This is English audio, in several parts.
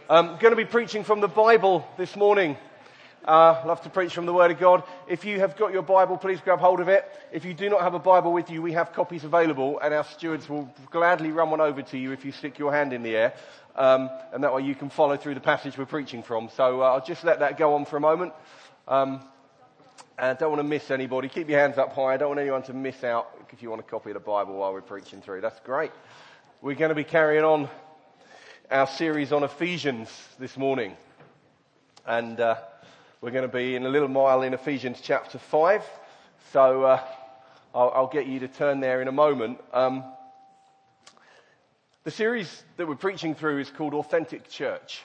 I'm going to be preaching from the Bible this morning. Love to preach from the Word of God. If you have got your Bible, please grab hold of it. If you do not have a Bible with you, we have copies available, and our stewards will gladly run one over to you if you stick your hand in the air. And that way you can follow through the passage we're preaching from. So I'll just let that go on for a moment. And I don't want to miss anybody. Keep your hands up high. I don't want anyone to miss out if you want a copy of the Bible while we're preaching through. That's great. We're going to be carrying on our series on Ephesians this morning. And we're going to be in a little while in Ephesians chapter 5. So I'll get you to turn there in a moment. The series that we're preaching through is called Authentic Church.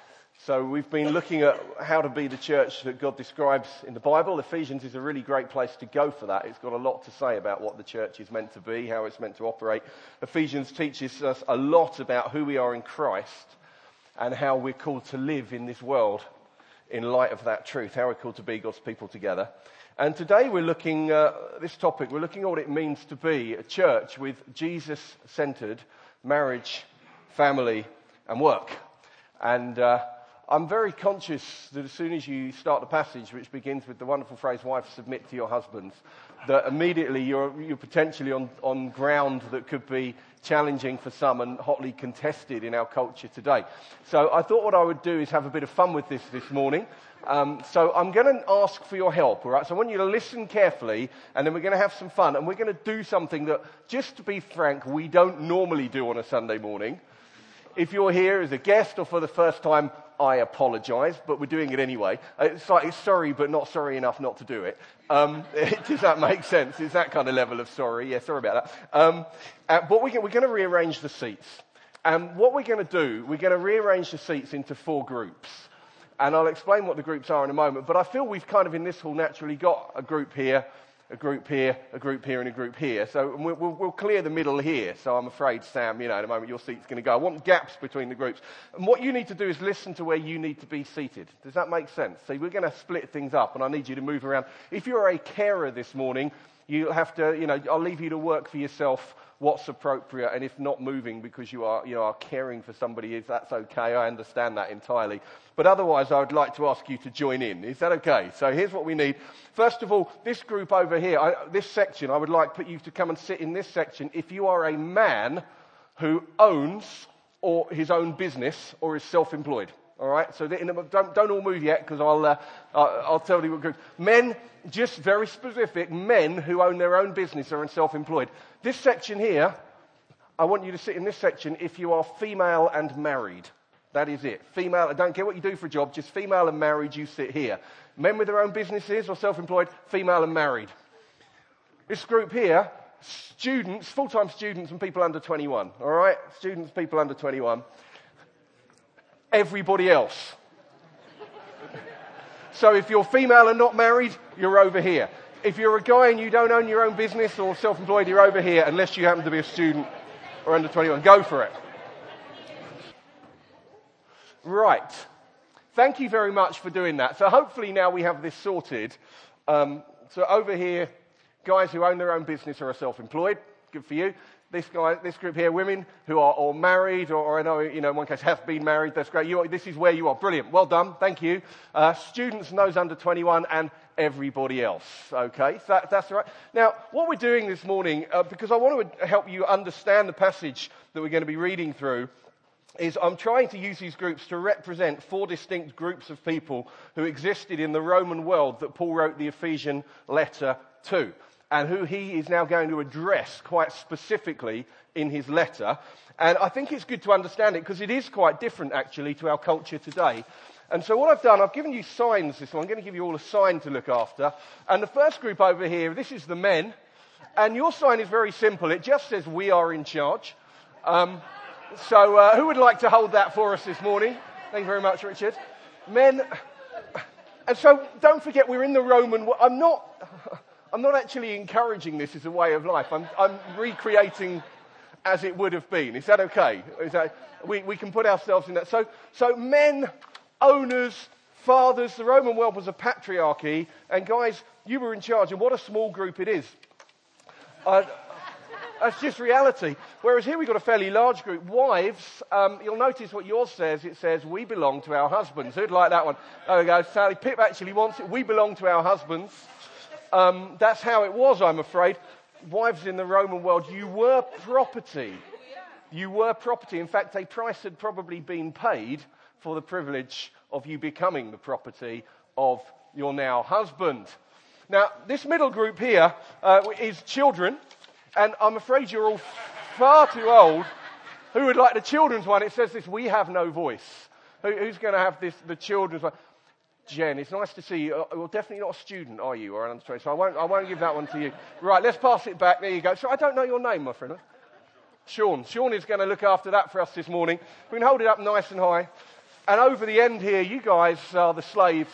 So we've been looking at how to be the church that God describes in the Bible. Ephesians is a really great place to go for that. It's got a lot to say about what the church is meant to be, how it's meant to operate. Ephesians teaches us a lot about who we are in Christ and how we're called to live in this world in light of that truth, how we're called to be God's people together. And today we're looking at this topic. We're looking at what it means to be a church with Jesus-centered marriage, family, and work. And I'm very conscious that as soon as you start the passage, which begins with the wonderful phrase, wives, submit to your husbands, that immediately you're potentially on ground that could be challenging for some and hotly contested in our culture today. So I thought what I would do is have a bit of fun with this morning. So I'm going to ask for your help, all right? So I want you to listen carefully, and then we're going to have some fun, and we're going to do something that, just to be frank, we don't normally do on a Sunday morning. If you're here as a guest or for the first time, I apologise, but we're doing it anyway. It's like it's sorry, but not sorry enough not to do it. Does that make sense? It's that kind of level of sorry. Yeah, sorry about that. But we're going to rearrange the seats. And what we're going to do, we're going to rearrange the seats into 4 groups. And I'll explain what the groups are in a moment. But I feel we've kind of in this hall naturally got a group here, a group here, a group here, and a group here. So we'll clear the middle here. So I'm afraid, Sam, in a moment your seat's going to go. I want gaps between the groups. And what you need to do is listen to where you need to be seated. Does that make sense? So we're going to split things up, and I need you to move around. If you're a carer this morning, you'll have to, I'll leave you to work for yourself what's appropriate, and if not moving because you are caring for somebody, that's okay. I understand that entirely. But otherwise, I would like to ask you to join in. Is that okay? So here's what we need. First of all, this group over here, this section, I would like you to come and sit in this section if you are a man who owns or his own business or is self-employed. All right? So don't all move yet, because I'll tell you what group. Men, just very specific, men who own their own business or are self-employed. This section here, I want you to sit in this section if you are female and married. That is it. Female, I don't care what you do for a job, just female and married, you sit here. Men with their own businesses or self-employed, female and married. This group here, students, full-time students and people under 21. All right? Students, people under 21. Everybody else. So if you're female and not married, you're over here. If you're a guy and you don't own your own business or self-employed, you're over here, unless you happen to be a student or under 21. Go for it. Right. Thank you very much for doing that. So hopefully now we have this sorted. So over here, guys who own their own business or are self-employed. Good for you. This group here, women who are all married, or I know, in one case have been married. That's great. This is where you are. Brilliant. Well done. Thank you. Students and those under 21 and everybody else. Okay, so that's right. Now, what we're doing this morning, because I want to help you understand the passage that we're going to be reading through, is I'm trying to use these groups to represent 4 distinct groups of people who existed in the Roman world that Paul wrote the Ephesian letter to, and who he is now going to address quite specifically in his letter. And I think it's good to understand it because it is quite different actually to our culture today. And so what I've done, I've given you signs this one. I'm going to give you all a sign to look after. And the first group over here, this is the men. And your sign is very simple. It just says, "We are in charge." So who would like to hold that for us this morning? Thank you very much, Richard. Men. And so don't forget, we're in the Roman world. I'm not actually encouraging this as a way of life. I'm recreating as it would have been. Is that okay? We can put ourselves in that. So men, owners, fathers, the Roman world was a patriarchy, and guys, you were in charge, and what a small group it is. That's just reality. Whereas here we've got a fairly large group. Wives, you'll notice what yours says. It says, we belong to our husbands. Who'd like that one? There we go. Sally, Pip actually wants it. We belong to our husbands. That's how it was, I'm afraid. Wives in the Roman world, you were property. You were property. In fact, a price had probably been paid for the privilege of you becoming the property of your now husband. Now, this middle group here is children, and I'm afraid you're all far too old. Who would like the children's one? It says this, we have no voice. Who's going to have the children's one? Jen, it's nice to see you. You're definitely not a student, are you? Or an undergraduate, so I won't give that one to you. Right, let's pass it back. There you go. So I don't know your name, my friend. Sean. Sean is going to look after that for us this morning. We can hold it up nice and high. And over the end here, you guys are the slaves.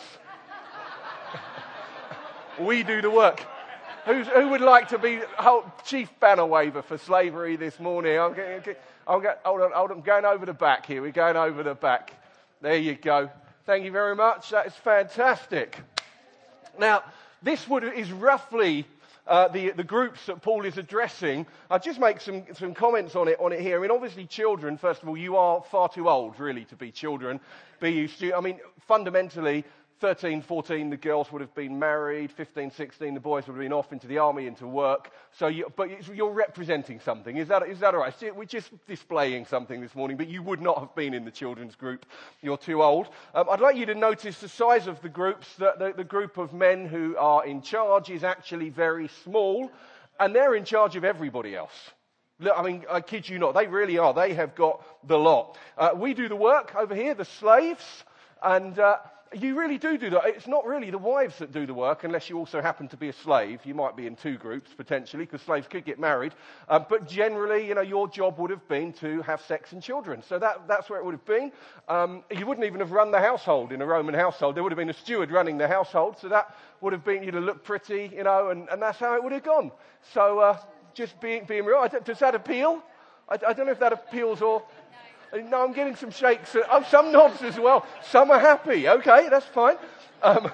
We do the work. Who would like to be chief banner waver for slavery this morning? Hold on, I'm going over the back here. We're going over the back. There you go. Thank you very much. That is fantastic. Now, this is roughly the groups that Paul is addressing. I'll just make some comments on it here. I mean, obviously children, first of all, you are far too old, really, to be children. Fundamentally, 13, 14, the girls would have been married. 15, 16, the boys would have been off into the army, into work. But you're representing something. Is that all right? We're just displaying something this morning, but you would not have been in the children's group. You're too old. I'd like you to notice the size of the groups. The group of men who are in charge is actually very small, and they're in charge of everybody else. Look, I mean, I kid you not. They really are. They have got the lot. We do the work over here, the slaves, and you really do that. It's not really the wives that do the work, unless you also happen to be a slave. You might be in two groups, potentially, because slaves could get married. But generally, your job would have been to have sex and children. So that's where it would have been. You wouldn't even have run the household in a Roman household. There would have been a steward running the household. So that would have been, you'd have looked pretty, and that's how it would have gone. So just being real. Does that appeal? I don't know if that appeals or... No, I'm getting some shakes. Oh, some nods as well. Some are happy. Okay, that's fine. But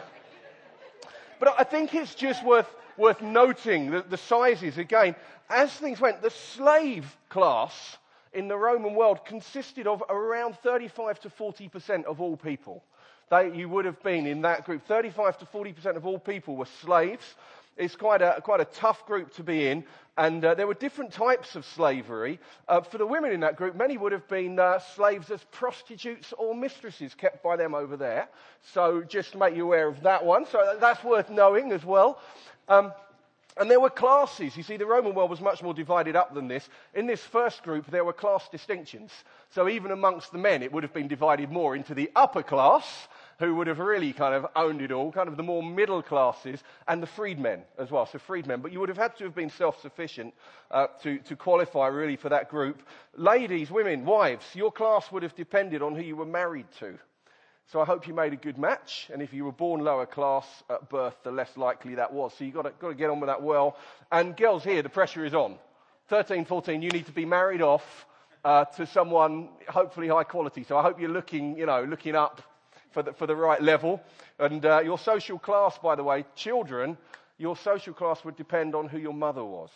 I think it's just worth noting the sizes again. As things went, the slave class in the Roman world consisted of around 35 to 40% of all people. You would have been in that group. 35 to 40% of all people were slaves. It's quite a tough group to be in, and there were different types of slavery. For the women in that group, many would have been slaves as prostitutes or mistresses kept by them over there. So just to make you aware of that one. So that's worth knowing as well. And there were classes. You see, the Roman world was much more divided up than this. In this first group, there were class distinctions. So even amongst the men, it would have been divided more into the upper class, who would have really kind of owned it all, kind of the more middle classes, and the freedmen as well, so freedmen. But you would have had to have been self-sufficient to qualify really for that group. Ladies, women, wives, your class would have depended on who you were married to. So I hope you made a good match, and if you were born lower class at birth, the less likely that was. So you've got to get on with that well. And girls here, the pressure is on. 13, 14, you need to be married off to someone hopefully high quality. So I hope you're looking up for the right level. And your social class, by the way, children, your social class would depend on who your mother was.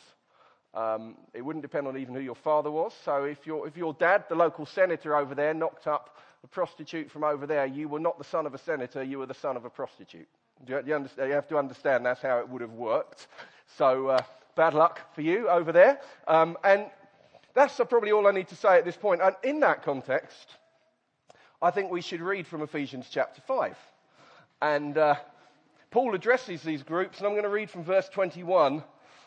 It wouldn't depend on even who your father was. So if your dad, the local senator over there, knocked up a prostitute from over there, you were not the son of a senator, you were the son of a prostitute. You understand? You have to understand that's how it would have worked. So bad luck for you over there. And that's probably all I need to say at this point. And in that context, I think we should read from Ephesians chapter 5. And Paul addresses these groups, and I'm going to read from verse 21.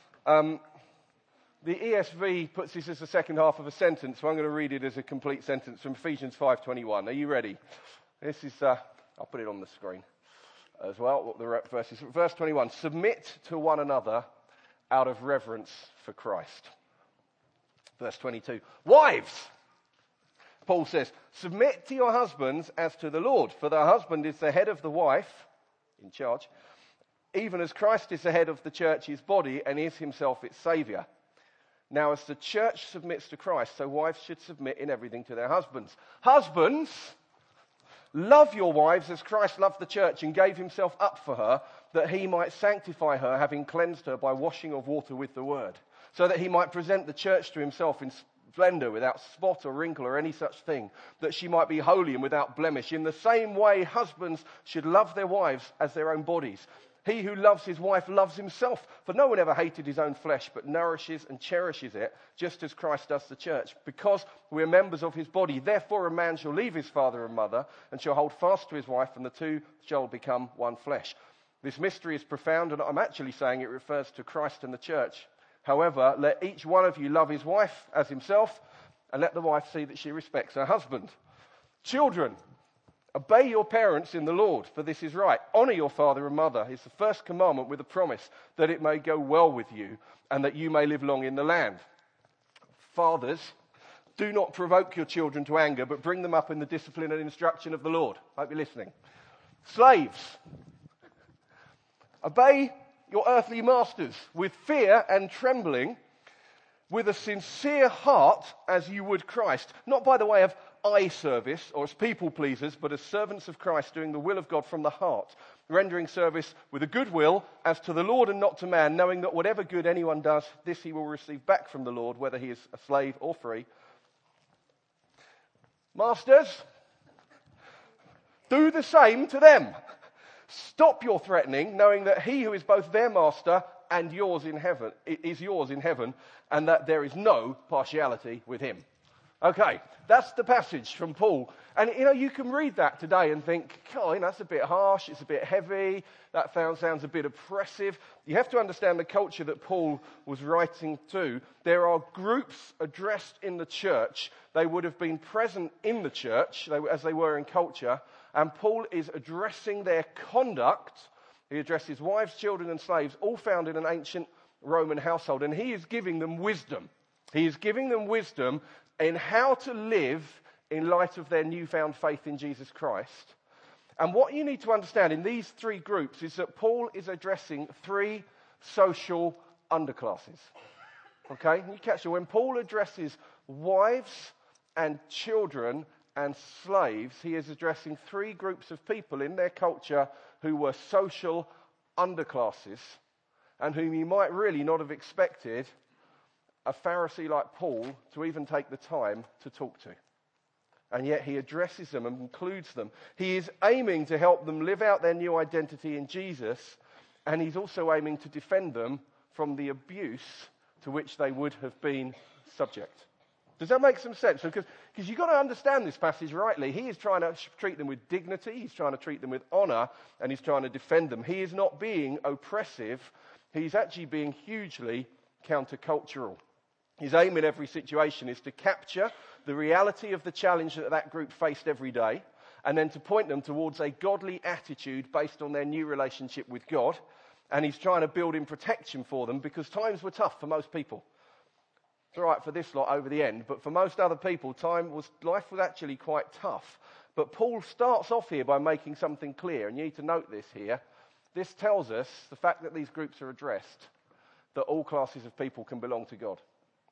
The ESV puts this as the second half of a sentence, so I'm going to read it as a complete sentence from Ephesians 5:21. Are you ready? This is, I'll put it on the screen as well, what the verse is. Verse 21, submit to one another out of reverence for Christ. Verse 22, wives, Paul says, submit to your husbands as to the Lord, for the husband is the head of the wife, in charge, even as Christ is the head of the church, his body, and is himself its saviour. Now, as the church submits to Christ, so wives should submit in everything to their husbands. Husbands, love your wives as Christ loved the church and gave himself up for her, that he might sanctify her, having cleansed her by washing of water with the word, so that he might present the church to himself in splendor, without spot or wrinkle or any such thing, that she might be holy and without blemish. In the same way, husbands should love their wives as their own bodies. He who loves his wife loves himself, for no one ever hated his own flesh, but nourishes and cherishes it, just as Christ does the church, because we are members of his body. Therefore a man shall leave his father and mother, and shall hold fast to his wife, and the two shall become one flesh. This mystery is profound, and I'm actually saying it refers to Christ and the church. However, let each one of you love his wife as himself, and let the wife see that she respects her husband. Children, obey your parents in the Lord, for this is right. Honor your father and mother is the first commandment with a promise that it may go well with you and that you may live long in the land. Fathers, do not provoke your children to anger, but bring them up in the discipline and instruction of the Lord. I hope you're listening. Slaves, obey your earthly masters with fear and trembling, with a sincere heart as you would Christ, not by the way of eye service or as people pleasers, but as servants of Christ, doing the will of God from the heart, rendering service with a good will as to the Lord and not to man, knowing that whatever good anyone does, this he will receive back from the Lord, whether he is a slave or free. Masters, do the same to them. Stop your threatening, knowing that he who is both their master and yours in heaven is yours in heaven, and that there is no partiality with him. Okay, that's the passage from Paul. And, you can read that today and think, oh, that's a bit harsh, it's a bit heavy, that sounds a bit oppressive. You have to understand the culture that Paul was writing to. There are groups addressed in the church. They would have been present in the church, as they were in culture. And Paul is addressing their conduct. He addresses wives, children, and slaves, all found in an ancient Roman household. And he is giving them wisdom. He is giving them wisdom in how to live in light of their newfound faith in Jesus Christ. And what you need to understand in these three groups is that Paul is addressing three social underclasses. Okay? You catch it. When Paul addresses wives and children and slaves, he is addressing three groups of people in their culture who were social underclasses and whom you might really not have expected a Pharisee like Paul to even take the time to talk to. And yet he addresses them and includes them. He is aiming to help them live out their new identity in Jesus, and he's also aiming to defend them from the abuse to which they would have been subject. Does that make some sense? Because you've got to understand this passage rightly. He is trying to treat them with dignity, he's trying to treat them with honor, and he's trying to defend them. He is not being oppressive, he's actually being hugely countercultural. His aim in every situation is to capture the reality of the challenge that group faced every day, and then to point them towards a godly attitude based on their new relationship with God. And he's trying to build in protection for them because times were tough for most people. It's all right for this lot over the end, but for most other people, life was actually quite tough. But Paul starts off here by making something clear, and you need to note this here. This tells us the fact that these groups are addressed, that all classes of people can belong to God.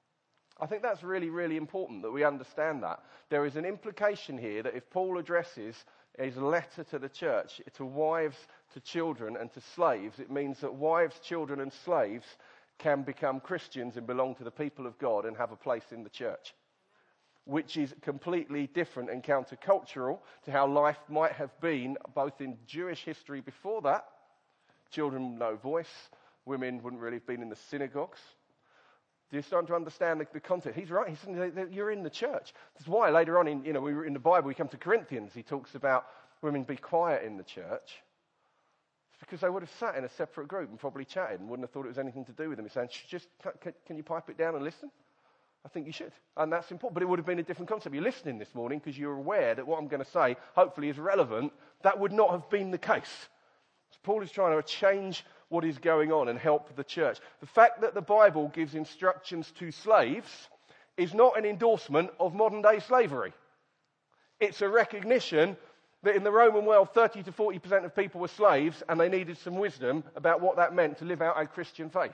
I think that's really, really important that we understand that. There is an implication here that if Paul addresses his letter to the church, to wives, to children, and to slaves, it means that wives, children, and slaves can become Christians and belong to the people of God and have a place in the church, which is completely different and countercultural to how life might have been both in Jewish history before that. Children no voice, women wouldn't really have been in the synagogues. Do you start to understand the context? He's right. He's saying that you're in the church. That's why later on in the Bible, we come to Corinthians. He talks about women be quiet in the church. It's because they would have sat in a separate group and probably chatted and wouldn't have thought it was anything to do with them. He's saying, can you pipe it down and listen? I think you should. And that's important. But it would have been a different concept. You're listening this morning because you're aware that what I'm going to say hopefully is relevant. That would not have been the case. So Paul is trying to change what is going on and help the church. The fact that the Bible gives instructions to slaves is not an endorsement of modern day slavery. It's a recognition that in the Roman world 30 to 40% of people were slaves and they needed some wisdom about what that meant to live out a Christian faith.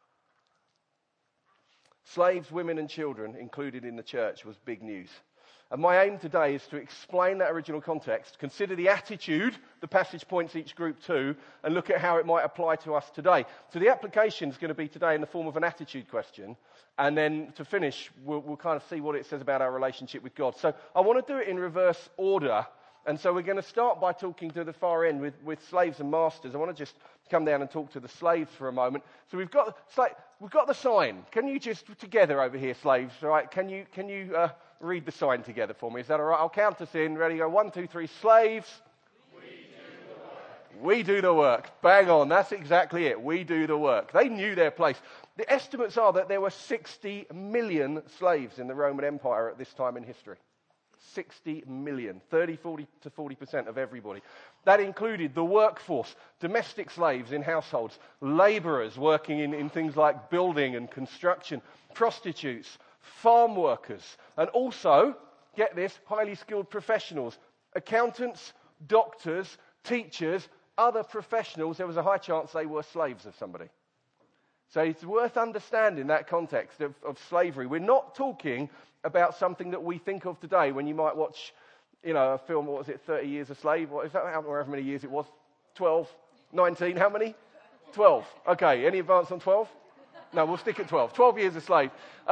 Slaves, women and children included in the church was big news. And my aim today is to explain that original context, consider the attitude the passage points each group to, and look at how it might apply to us today. So the application is going to be today in the form of an attitude question. And then to finish, we'll kind of see what it says about our relationship with God. So I want to do it in reverse order. And so we're going to start by talking to the far end with slaves and masters. I want to just come down and talk to the slaves for a moment. So we've got the sign. Can you just, together over here, slaves, all right? Can you read the sign together for me? Is that all right? I'll count us in. Ready? Go. 1, 2, 3. Slaves. We do the work. Bang on. That's exactly it. We do the work. They knew their place. The estimates are that there were 60 million slaves in the Roman Empire at this time in history. 60 million, 40 to 40% of everybody. That included the workforce, domestic slaves in households, labourers working in things like building and construction, prostitutes, farm workers, and also, get this, highly skilled professionals, accountants, doctors, teachers, other professionals. There was a high chance they were slaves of somebody. So it's worth understanding that context of slavery. We're not talking about something that we think of today when you might watch, a film, 30 Years a Slave? What is that? However many years it was? 12? 19? How many? 12. Okay, any advance on 12? No, we'll stick at 12. 12 Years a Slave.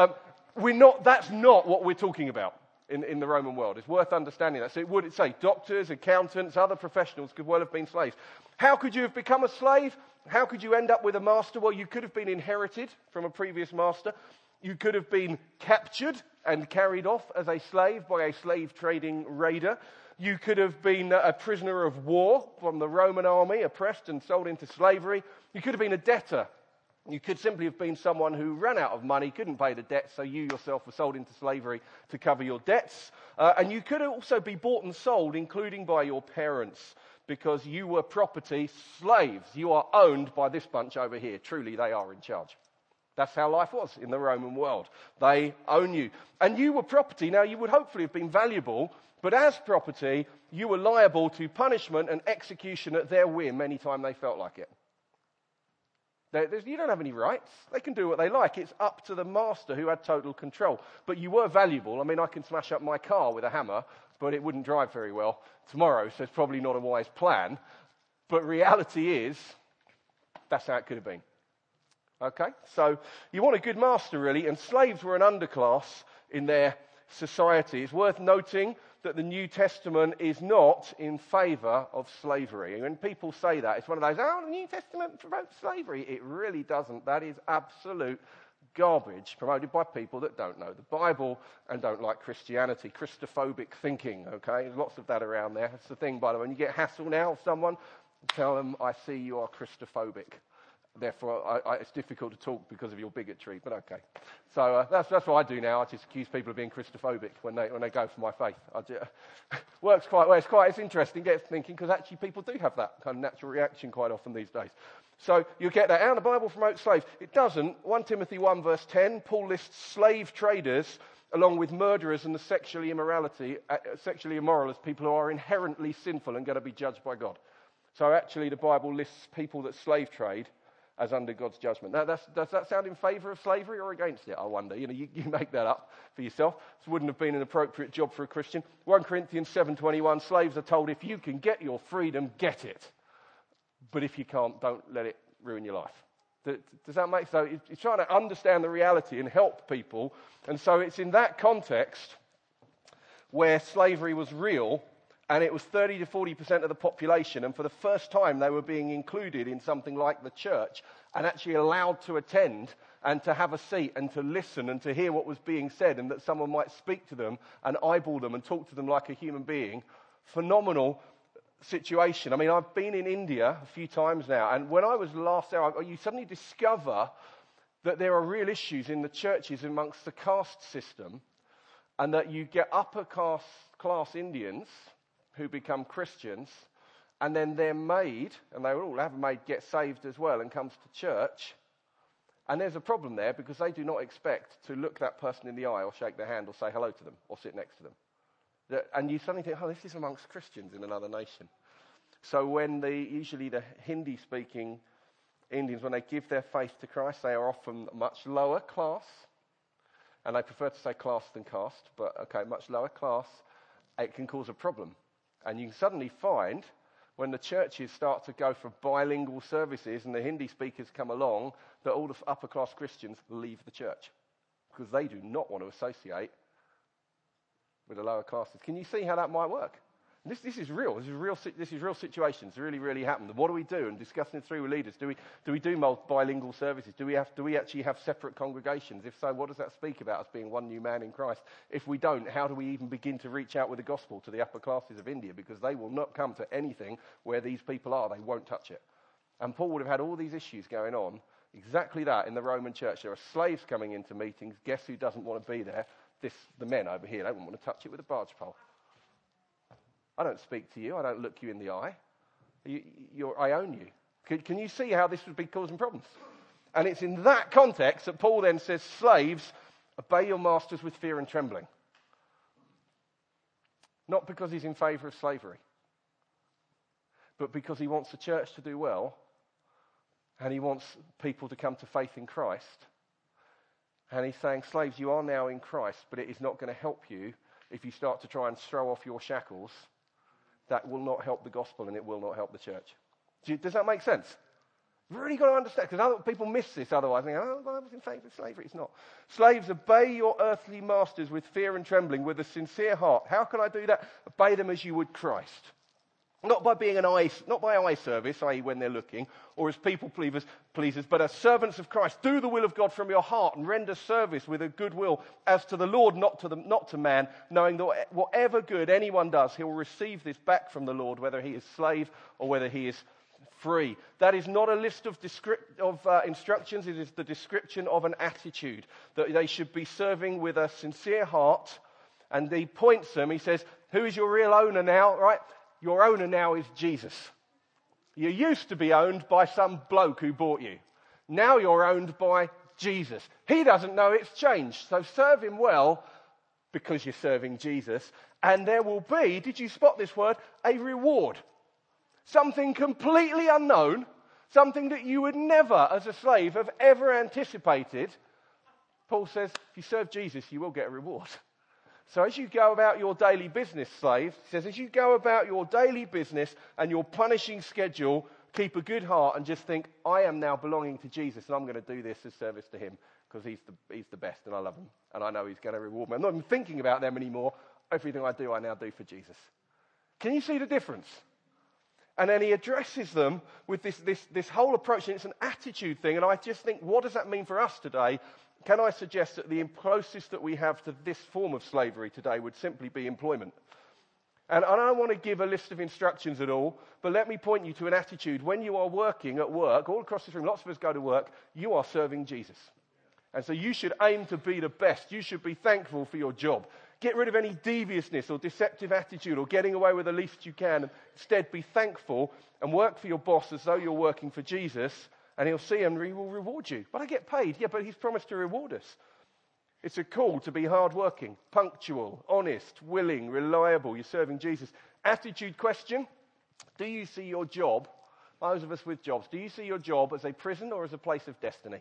That's not what we're talking about in the Roman world. It's worth understanding that. So it would say doctors, accountants, other professionals could well have been slaves. How could you have become a slave? How could you end up with a master? Well, you could have been inherited from a previous master. You could have been captured and carried off as a slave by a slave trading raider. You could have been a prisoner of war from the Roman army, oppressed and sold into slavery. You could have been a debtor. You could simply have been someone who ran out of money, couldn't pay the debt, so you yourself were sold into slavery to cover your debts. And you could also be bought and sold, including by your parents, because you were property slaves. You are owned by this bunch over here. Truly, they are in charge. That's how life was in the Roman world. They own you. And you were property. Now, you would hopefully have been valuable, but as property, you were liable to punishment and execution at their whim anytime they felt like it. You don't have any rights. They can do what they like. It's up to the master who had total control. But you were valuable. I mean, I can smash up my car with a hammer, but it wouldn't drive very well tomorrow, so it's probably not a wise plan. But reality is, that's how it could have been. Okay? So you want a good master, really, and slaves were an underclass in their society. It's worth noting that the New Testament is not in favour of slavery. And when people say that, it's one of those, the New Testament promotes slavery. It really doesn't. That is absolute garbage promoted by people that don't know the Bible and don't like Christianity. Christophobic thinking, okay? There's lots of that around there. That's the thing, by the way. When you get hassle now of someone, tell them, I see you are Christophobic. Therefore, it's difficult to talk because of your bigotry, but okay. So that's what I do now. I just accuse people of being Christophobic when they go for my faith. Works quite well. It's interesting, gets thinking, because actually people do have that kind of natural reaction quite often these days. So you get that. How the Bible promotes slaves? It doesn't. 1 Timothy 1 verse 10, Paul lists slave traders along with murderers and the sexually immoral as people who are inherently sinful and going to be judged by God. So actually the Bible lists people that slave trade as under God's judgment. Now, does that sound in favour of slavery or against it? I wonder. You make that up for yourself. This wouldn't have been an appropriate job for a Christian. 1 Corinthians 7:21, slaves are told, if you can get your freedom, get it. But if you can't, don't let it ruin your life. Does that make sense? So he's trying to understand the reality and help people. And so it's in that context where slavery was real, and it was 30 to 40% of the population, and for the first time they were being included in something like the church and actually allowed to attend and to have a seat and to listen and to hear what was being said, and that someone might speak to them and eyeball them and talk to them like a human being. Phenomenal situation. I mean, I've been in India a few times now, and when I was last there, you suddenly discover that there are real issues in the churches amongst the caste system, and that you get upper class Indians who become Christians, and then their maid, and they will all have a maid, get saved as well and comes to church. And there's a problem there because they do not expect to look that person in the eye or shake their hand or say hello to them or sit next to them. And you suddenly think, this is amongst Christians in another nation. So when usually the Hindi-speaking Indians, when they give their faith to Christ, they are often much lower class. And they prefer to say class than caste, but okay, much lower class, it can cause a problem. And you can suddenly find when the churches start to go for bilingual services and the Hindi speakers come along, that all the upper class Christians leave the church because they do not want to associate with the lower classes. Can you see how that might work? This is real. This is real situations. Really, really happened. What do we do? And discussing it through with leaders. Do we do bilingual services? Do we actually have separate congregations? If so, what does that speak about us being one new man in Christ? If we don't, how do we even begin to reach out with the gospel to the upper classes of India? Because they will not come to anything where these people are. They won't touch it. And Paul would have had all these issues going on. Exactly that in the Roman church. There are slaves coming into meetings. Guess who doesn't want to be there? The men over here. They don't want to touch it with a barge pole. I don't speak to you. I don't look you in the eye. I own you. Can you see how this would be causing problems? And it's in that context that Paul then says, slaves, obey your masters with fear and trembling. Not because he's in favour of slavery, but because he wants the church to do well and he wants people to come to faith in Christ. And he's saying, slaves, you are now in Christ, but it is not going to help you if you start to try and throw off your shackles. That will not help the gospel and it will not help the church. Does that make sense? You've really got to understand, because people miss this otherwise. They go, I was in favour of slavery. It's not. Slaves, obey your earthly masters with fear and trembling, with a sincere heart. How can I do that? Obey them as you would Christ. Not by being not by eye service, i.e. when they're looking, or as people pleasers, but as servants of Christ. Do the will of God from your heart and render service with a good will as to the Lord, not to man, knowing that whatever good anyone does, he will receive this back from the Lord, whether he is slave or whether he is free. That is not a list of instructions. It is the description of an attitude, that they should be serving with a sincere heart. And he points them, he says, who is your real owner now, right? Your owner now is Jesus. You used to be owned by some bloke who bought you. Now you're owned by Jesus. He doesn't know it's changed. So serve him well because you're serving Jesus. And there will be, did you spot this word? A reward. Something completely unknown. Something that you would never, as a slave, have ever anticipated. Paul says, if you serve Jesus, you will get a reward. So as you go about your daily business, slaves, he says, as you go about your daily business and your punishing schedule, keep a good heart and just think, I am now belonging to Jesus and I'm going to do this as service to him because he's the best and I love him and I know he's going to reward me. I'm not even thinking about them anymore. Everything I do, I now do for Jesus. Can you see the difference? And then he addresses them with this whole approach, and it's an attitude thing. And I just think, what does that mean for us today? Can I suggest that the closest that we have to this form of slavery today would simply be employment? And I don't want to give a list of instructions at all, but let me point you to an attitude. When you are working at work, all across this room, lots of us go to work, you are serving Jesus. And so you should aim to be the best. You should be thankful for your job. Get rid of any deviousness or deceptive attitude or getting away with the least you can. Instead, be thankful and work for your boss as though you're working for Jesus, and he'll see and he will reward you. But I get paid. Yeah, but he's promised to reward us. It's a call to be hardworking, punctual, honest, willing, reliable. You're serving Jesus. Attitude question. Do you see your job, those of us with jobs, do you see your job as a prison or as a place of destiny?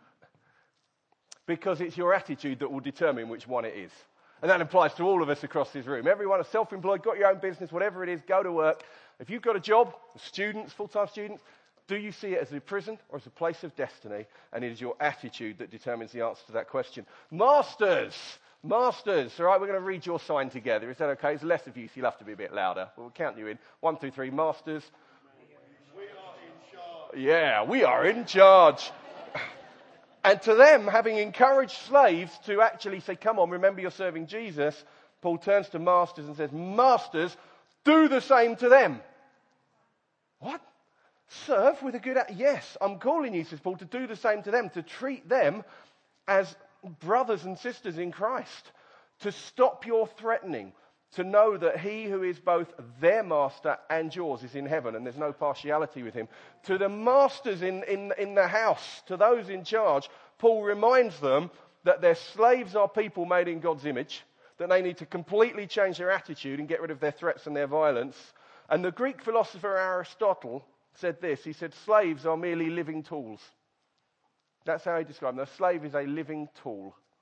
Because it's your attitude that will determine which one it is. And that applies to all of us across this room. Everyone is self-employed, got your own business, whatever it is, go to work. If you've got a job, students, full-time students, do you see it as a prison or as a place of destiny? And it is your attitude that determines the answer to that question. Masters, all right, we're going to read your sign together. Is that okay? There's less of you, so you'll have to be a bit louder. We'll count you in. 1, 2, 3, masters. We are in charge. Yeah, we are in charge. And to them, having encouraged slaves to actually say, come on, remember you're serving Jesus, Paul turns to masters and says, masters, do the same to them. What? Serve with a good attitude? Yes, I'm calling you, says Paul, to do the same to them, to treat them as brothers and sisters in Christ, to stop your threatening, to know that he who is both their master and yours is in heaven and there's no partiality with him. To the masters in the house, to those in charge, Paul reminds them that their slaves are people made in God's image, that they need to completely change their attitude and get rid of their threats and their violence. And the Greek philosopher Aristotle said this, he said, slaves are merely living tools. That's how he described them. A slave is a living tool.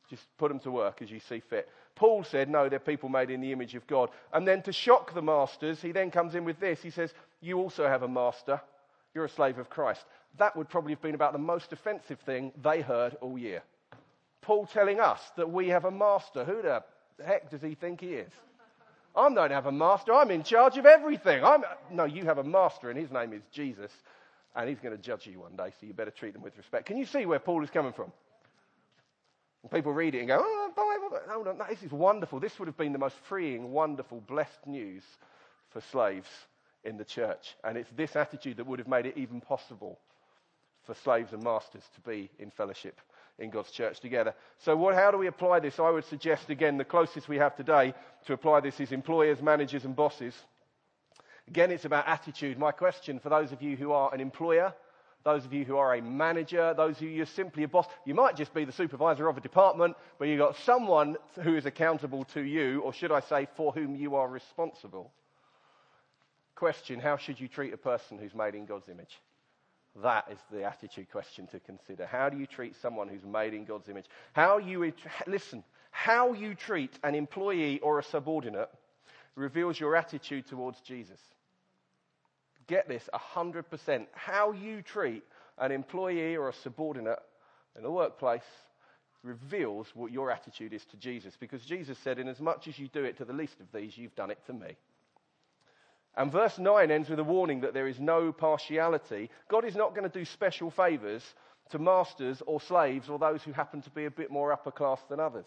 Just put them to work as you see fit. Paul said, no, they're people made in the image of God. And then to shock the masters, he then comes in with this. He says, you also have a master. You're a slave of Christ. That would probably have been about the most offensive thing they heard all year. Paul telling us that we have a master. Who the heck does he think he is? I don't have a master. I'm in charge of everything. No, you have a master, and his name is Jesus, and he's going to judge you one day, so you better treat them with respect. Can you see where Paul is coming from? And people read it and go, oh, Bible, hold on, this is wonderful. This would have been the most freeing, wonderful, blessed news for slaves in the church. And it's this attitude that would have made it even possible for slaves and masters to be in fellowship in God's church together. So how do we apply this? I would suggest, again, the closest we have today to apply this is employers, managers and bosses. Again, it's about attitude. My question for those of you who are an employer, those of you who are a manager, those of you who are simply a boss, you might just be the supervisor of a department, but you've got someone who is accountable to you, or should I say, for whom you are responsible. Question, how should you treat a person who's made in God's image? That is the attitude question to consider. How do you treat someone who's made in God's image? How you treat an employee or a subordinate reveals your attitude towards Jesus. Get this, 100%. How you treat an employee or a subordinate in the workplace reveals what your attitude is to Jesus. Because Jesus said, in as much as you do it to the least of these, you've done it to me. And verse 9 ends with a warning that there is no partiality. God is not going to do special favours to masters or slaves or those who happen to be a bit more upper class than others.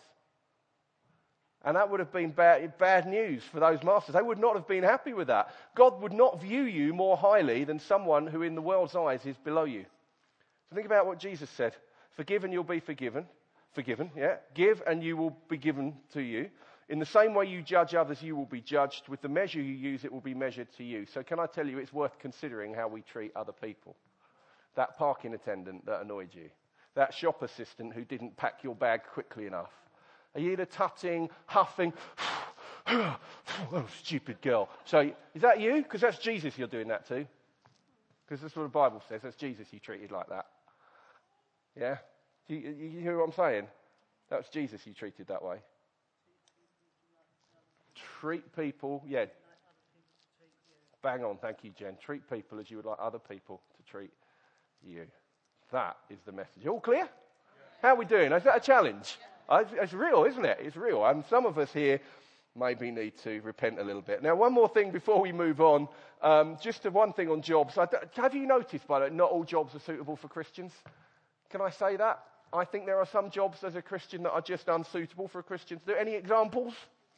And that would have been bad news for those masters. They would not have been happy with that. God would not view you more highly than someone who in the world's eyes is below you. So think about what Jesus said. Forgive and you'll be forgiven. Yeah. Give and you will be given to you. In the same way you judge others, you will be judged. With the measure you use, it will be measured to you. So can I tell you, it's worth considering how we treat other people. That parking attendant that annoyed you. That shop assistant who didn't pack your bag quickly enough. Are you the tutting, huffing, oh, stupid girl. So is that you? Because that's Jesus you're doing that to. Because that's what the Bible says. That's Jesus you treated like that. Yeah? You hear what I'm saying? That was Jesus you treated that way. Treat people, yeah. Bang on, thank you, Jen. Treat people as you would like other people to treat you. That is the message. All clear? Yeah. How are we doing? Is that a challenge? Yeah. It's real, isn't it? It's real. And some of us here maybe need to repent a little bit. Now, one more thing before we move on. Just one thing on jobs. Have you noticed, by the way, not all jobs are suitable for Christians? Can I say that? I think there are some jobs as a Christian that are just unsuitable for Christians. Are there any examples?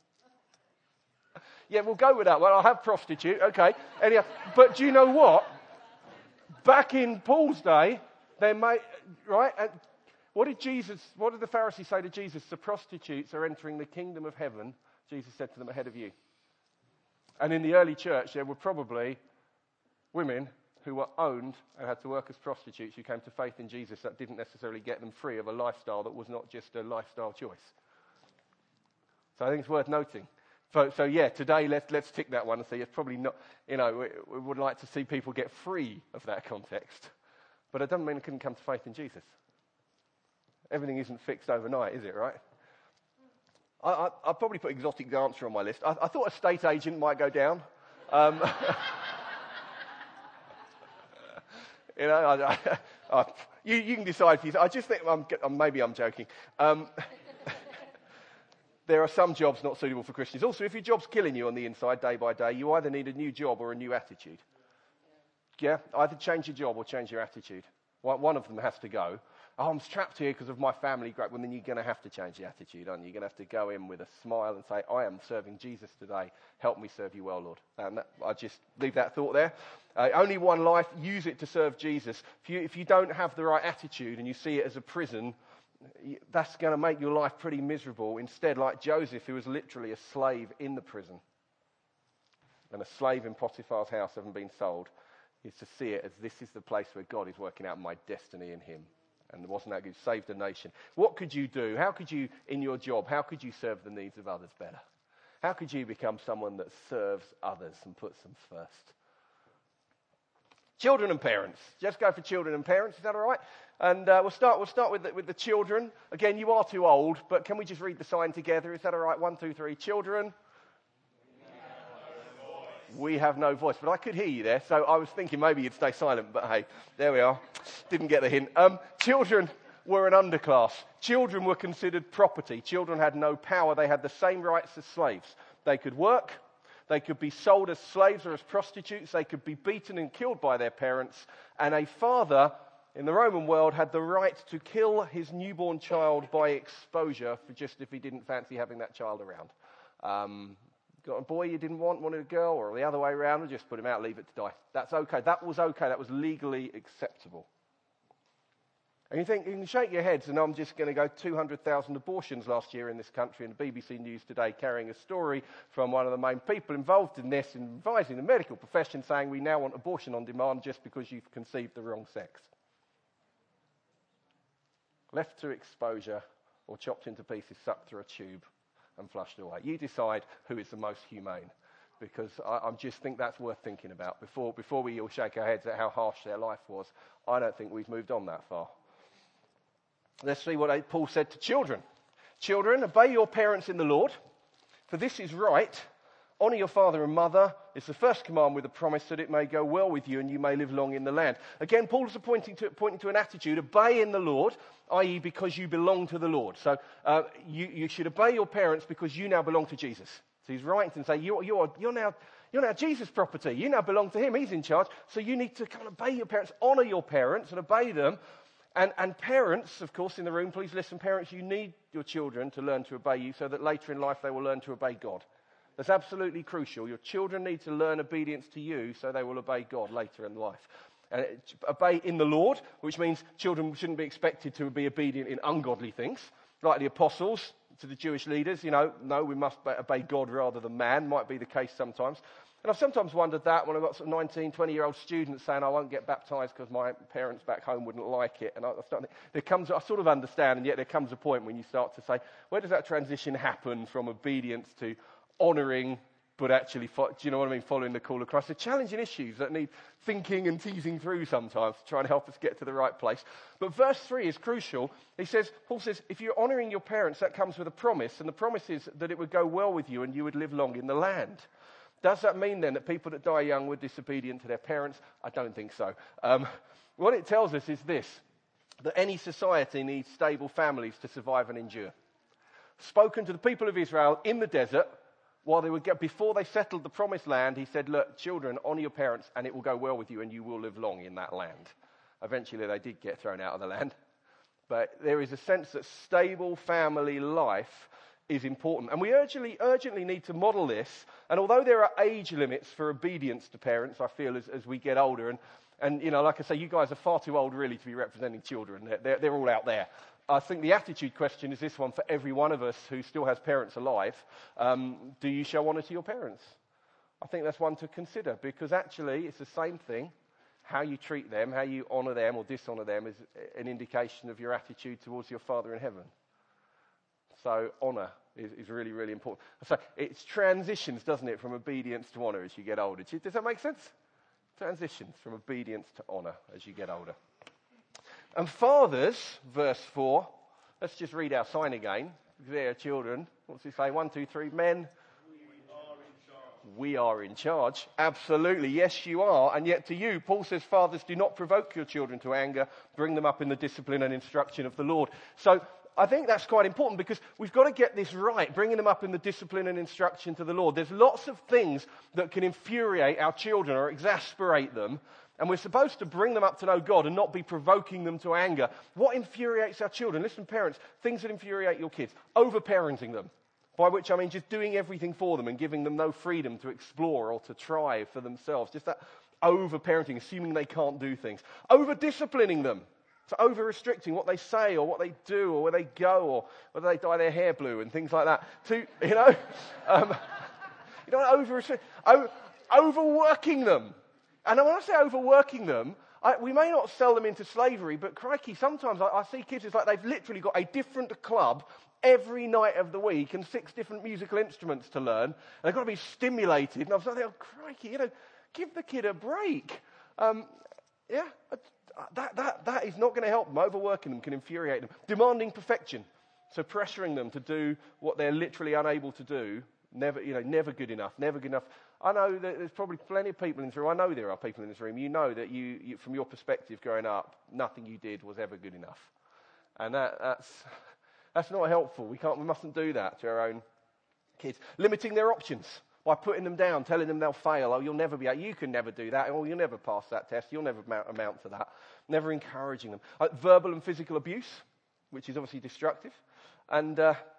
Yeah, we'll go with that one. I'll have prostitute. Okay. Anyhow, but do you know what? Back in Paul's day, they made, right? And what did the Pharisees say to Jesus? The prostitutes are entering the kingdom of heaven. Jesus said to them, ahead of you. And in the early church, there were probably women who were owned and had to work as prostitutes who came to faith in Jesus. That didn't necessarily get them free of a lifestyle that was not just a lifestyle choice. So I think it's worth noting. So yeah, today let's tick that one and say it's probably not, we would like to see people get free of that context. But it doesn't mean they couldn't come to faith in Jesus. Everything isn't fixed overnight, is it, right? I'll probably put exotic dancer on my list. I thought estate agent might go down. You can decide for yourself. I just think, maybe I'm joking. There are some jobs not suitable for Christians. Also, if your job's killing you on the inside day by day, you either need a new job or a new attitude. Yeah? Either change your job or change your attitude. One of them has to go. Oh, I'm trapped here because of my family. Great. Well, then you're going to have to change the attitude, aren't you? You're going to have to go in with a smile and say, I am serving Jesus today. Help me serve you well, Lord. And I just leave that thought there. Only one life. Use it to serve Jesus. If you don't have the right attitude and you see it as a prison, that's going to make your life pretty miserable. Instead, like Joseph, who was literally a slave in the prison, and a slave in Potiphar's house, having been sold, is to see it as this is the place where God is working out my destiny in him. And wasn't that good? Saved a nation. What could you do? How could you, in your job, how could you serve the needs of others better? How could you become someone that serves others and puts them first? Children and parents. Just go for children and parents. Is that all right? And we'll start with the children. Again, you are too old, but can we just read the sign together? Is that all right? 1, 2, 3. Children. We have no voice. But I could hear you there, so I was thinking maybe you'd stay silent. But hey, there we are. Didn't get the hint. Children were an underclass. Children were considered property. Children had no power. They had the same rights as slaves. They could work. They could be sold as slaves or as prostitutes. They could be beaten and killed by their parents. And a father in the Roman world had the right to kill his newborn child by exposure for just if he didn't fancy having that child around. Got a boy you didn't want, wanted a girl, or the other way around, and just put him out, leave it to die. That's okay. That was okay. That was legally acceptable. And you think, you can shake your heads, and I'm just going to go 200,000 abortions last year in this country, and the BBC News today carrying a story from one of the main people involved in this, advising the medical profession, saying we now want abortion on demand just because you've conceived the wrong sex. Left to exposure or chopped into pieces, sucked through a tube and flushed away. You decide who is the most humane, because I just think that's worth thinking about. Before we all shake our heads at how harsh their life was, I don't think we've moved on that far. Let's see what Paul said to children. Children, obey your parents in the Lord, for this is right. Honour your father and mother is the first command with a promise that it may go well with you and you may live long in the land. Again, Paul is pointing to an attitude, obey in the Lord, i.e. because you belong to the Lord. So you should obey your parents because you now belong to Jesus. So he's writing and say, you're now Jesus' property. You now belong to him. He's in charge. So you need to kind of obey your parents, honour your parents and obey them. And parents, of course, in the room, please listen, parents, you need your children to learn to obey you so that later in life they will learn to obey God. That's absolutely crucial. Your children need to learn obedience to you so they will obey God later in life. And obey in the Lord, which means children shouldn't be expected to be obedient in ungodly things. Like the apostles to the Jewish leaders, no, we must obey God rather than man, might be the case sometimes. And I've sometimes wondered that when I've got some 19, 20-year-old students saying I won't get baptised because my parents back home wouldn't like it. And I sort of understand, and yet there comes a point when you start to say, where does that transition happen from obedience to honouring, but actually, do you know what I mean, following the call of Christ? They're challenging issues that need thinking and teasing through sometimes to try and help us get to the right place. But verse 3 is crucial. Paul says, if you're honouring your parents, that comes with a promise, and the promise is that it would go well with you and you would live long in the land. Does that mean then that people that die young were disobedient to their parents? I don't think so. What it tells us is this, that any society needs stable families to survive and endure. Spoken to the people of Israel in the desert, before they settled the promised land, he said, look, children, honour your parents and it will go well with you and you will live long in that land. Eventually they did get thrown out of the land. But there is a sense that stable family life is important. And we urgently need to model this. And although there are age limits for obedience to parents, I feel, as we get older, and like I say, you guys are far too old really to be representing children. They're all out there. I think the attitude question is this one for every one of us who still has parents alive. Do you show honour to your parents? I think that's one to consider, because actually it's the same thing. How you treat them, how you honour them or dishonour them is an indication of your attitude towards your Father in heaven. So honour is really, really important. So it transitions, doesn't it, from obedience to honour as you get older. Does that make sense? Transitions from obedience to honour as you get older. And fathers, verse 4, let's just read our sign again. They are children. What's it say? 1, 2, 3, men. We are in charge. Absolutely, yes you are. And yet to you, Paul says, fathers, do not provoke your children to anger. Bring them up in the discipline and instruction of the Lord. So I think that's quite important, because we've got to get this right, bringing them up in the discipline and instruction to the Lord. There's lots of things that can infuriate our children or exasperate them, and we're supposed to bring them up to know God and not be provoking them to anger. What infuriates our children? Listen, parents, things that infuriate your kids. Over-parenting them, by which I mean just doing everything for them and giving them no freedom to explore or to try for themselves. Just that over-parenting, assuming they can't do things. Over-disciplining them. So over-restricting what they say or what they do or where they go or whether they dye their hair blue and things like that. Overworking them. And when I say overworking them, we may not sell them into slavery, but crikey, sometimes I see kids, it's like they've literally got a different club every night of the week and 6 different musical instruments to learn. And they've got to be stimulated. And I was like, oh, crikey, give the kid a break. Yeah, that is not going to help them. Overworking them can infuriate them. Demanding perfection, so pressuring them to do what they're literally unable to do. Never good enough. I know that there's probably plenty of people in this room. I know there are people in this room. You know that you from your perspective growing up, nothing you did was ever good enough, and that's not helpful. We mustn't do that to our own kids. Limiting their options by putting them down, telling them they'll fail. Oh, you'll never be able, you can never do that. Oh, you'll never pass that test. You'll never amount to that. Never encouraging them. Verbal and physical abuse, which is obviously destructive. And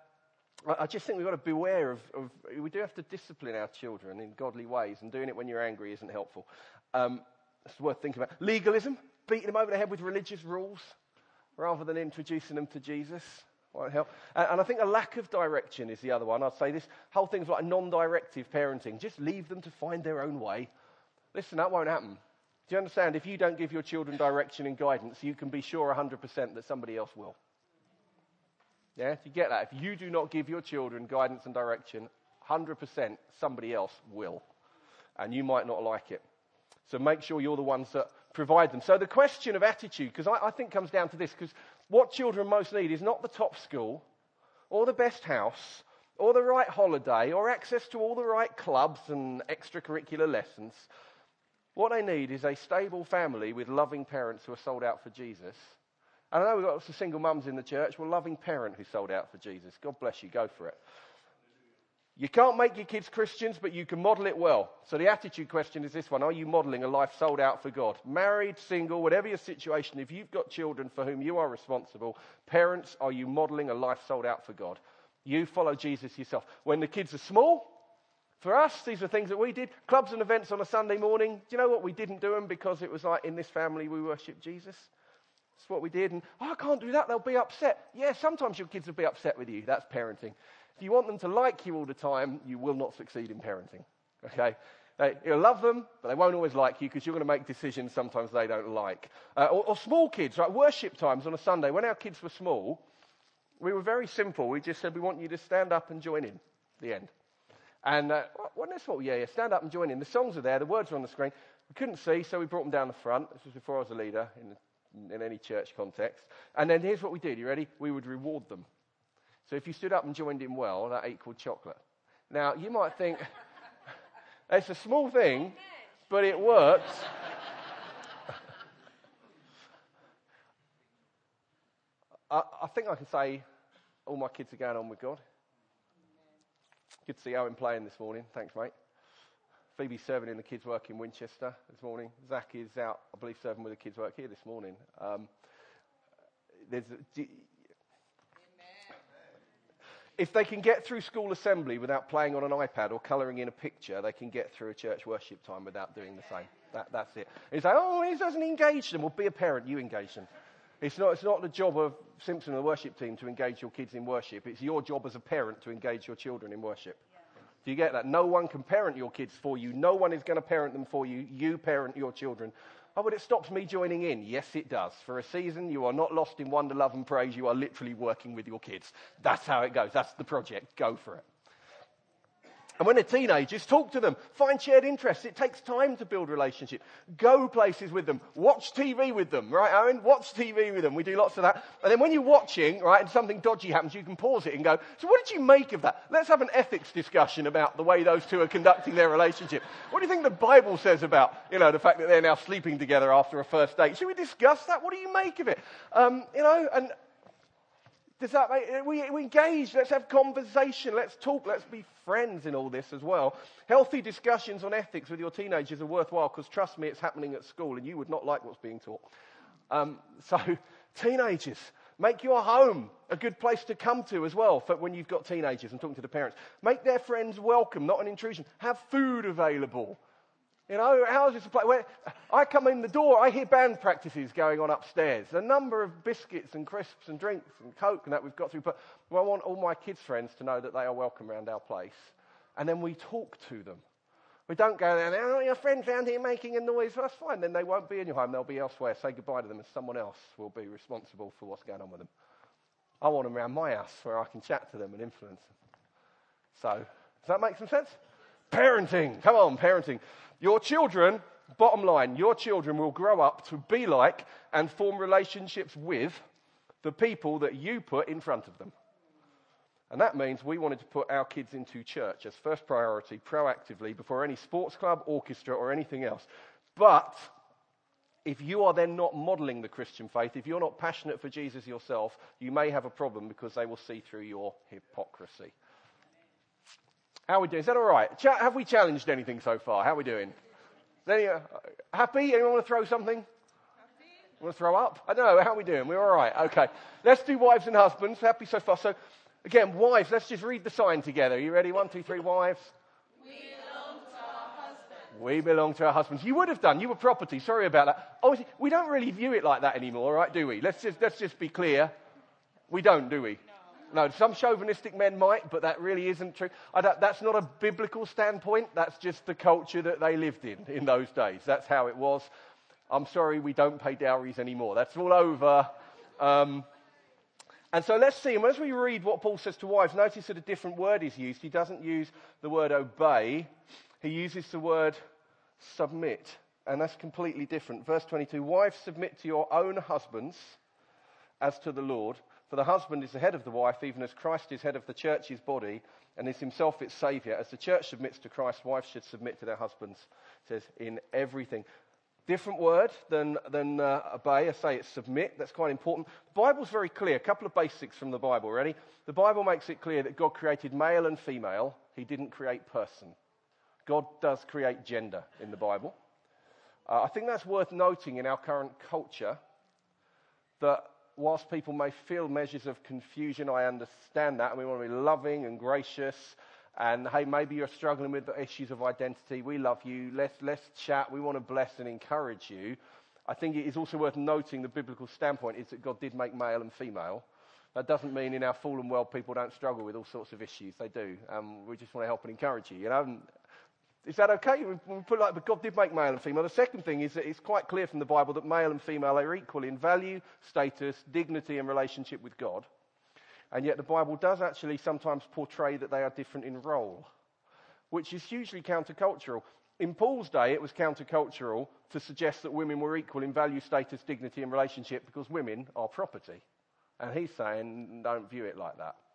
I just think we've got to beware of we do have to discipline our children in godly ways, and doing it when you're angry isn't helpful. It's worth thinking about. Legalism, beating them over the head with religious rules rather than introducing them to Jesus. Won't help. And I think a lack of direction is the other one. I'd say this whole thing's like non-directive parenting. Just leave them to find their own way. Listen, that won't happen. Do you understand? If you don't give your children direction and guidance, you can be sure 100% that somebody else will. Yeah, do you get that? If you do not give your children guidance and direction, 100% somebody else will. And you might not like it. So make sure you're the ones that provide them. So the question of attitude, because I think comes down to this, because what children most need is not the top school, or the best house, or the right holiday, or access to all the right clubs and extracurricular lessons. What they need is a stable family with loving parents who are sold out for Jesus. And I know we've got lots of single mums in the church. Well, loving parent who's sold out for Jesus. God bless you. Go for it. You can't make your kids Christians, but you can model it well. So the attitude question is this one. Are you modeling a life sold out for God? Married, single, whatever your situation, if you've got children for whom you are responsible, parents, are you modeling a life sold out for God? You follow Jesus yourself. When the kids are small, for us, these are things that we did. Clubs and events on a Sunday morning. Do you know what? We didn't do them because it was like, in this family, we worship Jesus. That's what we did. And, I can't do that. They'll be upset. Yeah, sometimes your kids will be upset with you. That's parenting. If you want them to like you all the time, you will not succeed in parenting, okay? You'll love them, but they won't always like you because you're going to make decisions sometimes they don't like. Or small kids, right? Worship times on a Sunday. When our kids were small, we were very simple. We just said, we want you to stand up and join in. The end. And wasn't this what? Yeah, stand up and join in. The songs are there. The words are on the screen. We couldn't see, so we brought them down the front. This was before I was a leader in any church context. And then here's what we did. You ready? We would reward them. So if you stood up and joined in well, that equaled chocolate. Now, you might think, it's a small thing, but it works. I think I can say all my kids are going on with God. Good to see Owen playing this morning. Thanks, mate. Phoebe's serving in the kids' work in Winchester this morning. Zach is out, I believe, serving with the kids' work here this morning. If they can get through school assembly without playing on an iPad or colouring in a picture, they can get through a church worship time without doing the same. That's it. It's like, he doesn't engage them. Well, be a parent, you engage them. It's not the job of Simpson and the worship team to engage your kids in worship. It's your job as a parent to engage your children in worship. Yeah. Do you get that? No one can parent your kids for you. No one is going to parent them for you. You parent your children. Oh, but it stops me joining in. Yes, it does. For a season, you are not lost in wonder, love and praise. You are literally working with your kids. That's how it goes. That's the project. Go for it. And when they're teenagers, talk to them. Find shared interests. It takes time to build relationship. Go places with them. Watch TV with them. Right, Owen? Watch TV with them. We do lots of that. And then when you're watching, right, and something dodgy happens, you can pause it and go, so what did you make of that? Let's have an ethics discussion about the way those two are conducting their relationship. What do you think the Bible says about, the fact that they're now sleeping together after a first date? Should we discuss that? What do you make of it? And does that make, we engage, let's have conversation, let's talk, let's be friends in all this as well. Healthy discussions on ethics with your teenagers are worthwhile because trust me, it's happening at school and you would not like what's being taught. So teenagers, make your home a good place to come to as well for when you've got teenagers and talking to the parents. Make their friends welcome, not an intrusion. Have food available. How is this a place where I come in the door, I hear band practices going on upstairs. A number of biscuits and crisps and drinks and Coke and that we've got through. But I want all my kids' friends to know that they are welcome around our place. And then we talk to them. We don't go there, oh, your friends around here making a noise. Well, that's fine. Then they won't be in your home. They'll be elsewhere. Say goodbye to them and someone else will be responsible for what's going on with them. I want them around my house where I can chat to them and influence them. So, does that make some sense? Parenting. Come on, parenting. Your children bottom line, your children will grow up to be like and form relationships with the people that you put in front of them. And that means we wanted to put our kids into church as first priority, proactively, before any sports club, orchestra, or anything else. But if you are then not modeling the Christian faith, if you're not passionate for Jesus yourself, you may have a problem because they will see through your hypocrisy. How are we doing? Is that all right? Have we challenged anything so far? How are we doing? Happy? Anyone want to throw something? Happy? Want to throw up? I don't know. How are we doing? We're all right. Okay. Let's do wives and husbands. Happy so far. So, again, wives, let's just read the sign together. Are you ready? 1, 2, 3, wives. We belong to our husbands. You would have done. You were property. Sorry about that. Obviously, we don't really view it like that anymore, right? Do we? Let's just be clear. We don't, do we? No. Some chauvinistic men might, but that really isn't true. That's not a biblical standpoint. That's just the culture that they lived in those days. That's how it was. I'm sorry, we don't pay dowries anymore. That's all over. And so let's see. And as we read what Paul says to wives, notice that a different word is used. He doesn't use the word obey. He uses the word submit, and that's completely different. Verse 22, wives, submit to your own husbands as to the Lord. For the husband is the head of the wife, even as Christ is head of the church, his body, and is himself its saviour. As the church submits to Christ, wives should submit to their husbands, it says, in everything. Different word than obey. I say it's submit. That's quite important. The Bible's very clear. A couple of basics from the Bible. Ready? The Bible makes it clear that God created male and female. He didn't create person. God does create gender in the Bible. I think that's worth noting in our current culture, that whilst people may feel measures of confusion, I understand that, and we want to be loving and gracious, and hey, maybe you're struggling with the issues of identity. We love you. Let's chat. We want to bless and encourage you. I think it is also worth noting the biblical standpoint is that God did make male and female. That doesn't mean in our fallen world people don't struggle with all sorts of issues. They do. We just want to help and encourage you, you know. Is that okay? We put like, but God did make male and female. The second thing is that it's quite clear from the Bible that male and female are equal in value, status, dignity, and relationship with God. And yet the Bible does actually sometimes portray that they are different in role, which is hugely countercultural. In Paul's day, it was countercultural to suggest that women were equal in value, status, dignity, and relationship because women are property. And he's saying, don't view it like that.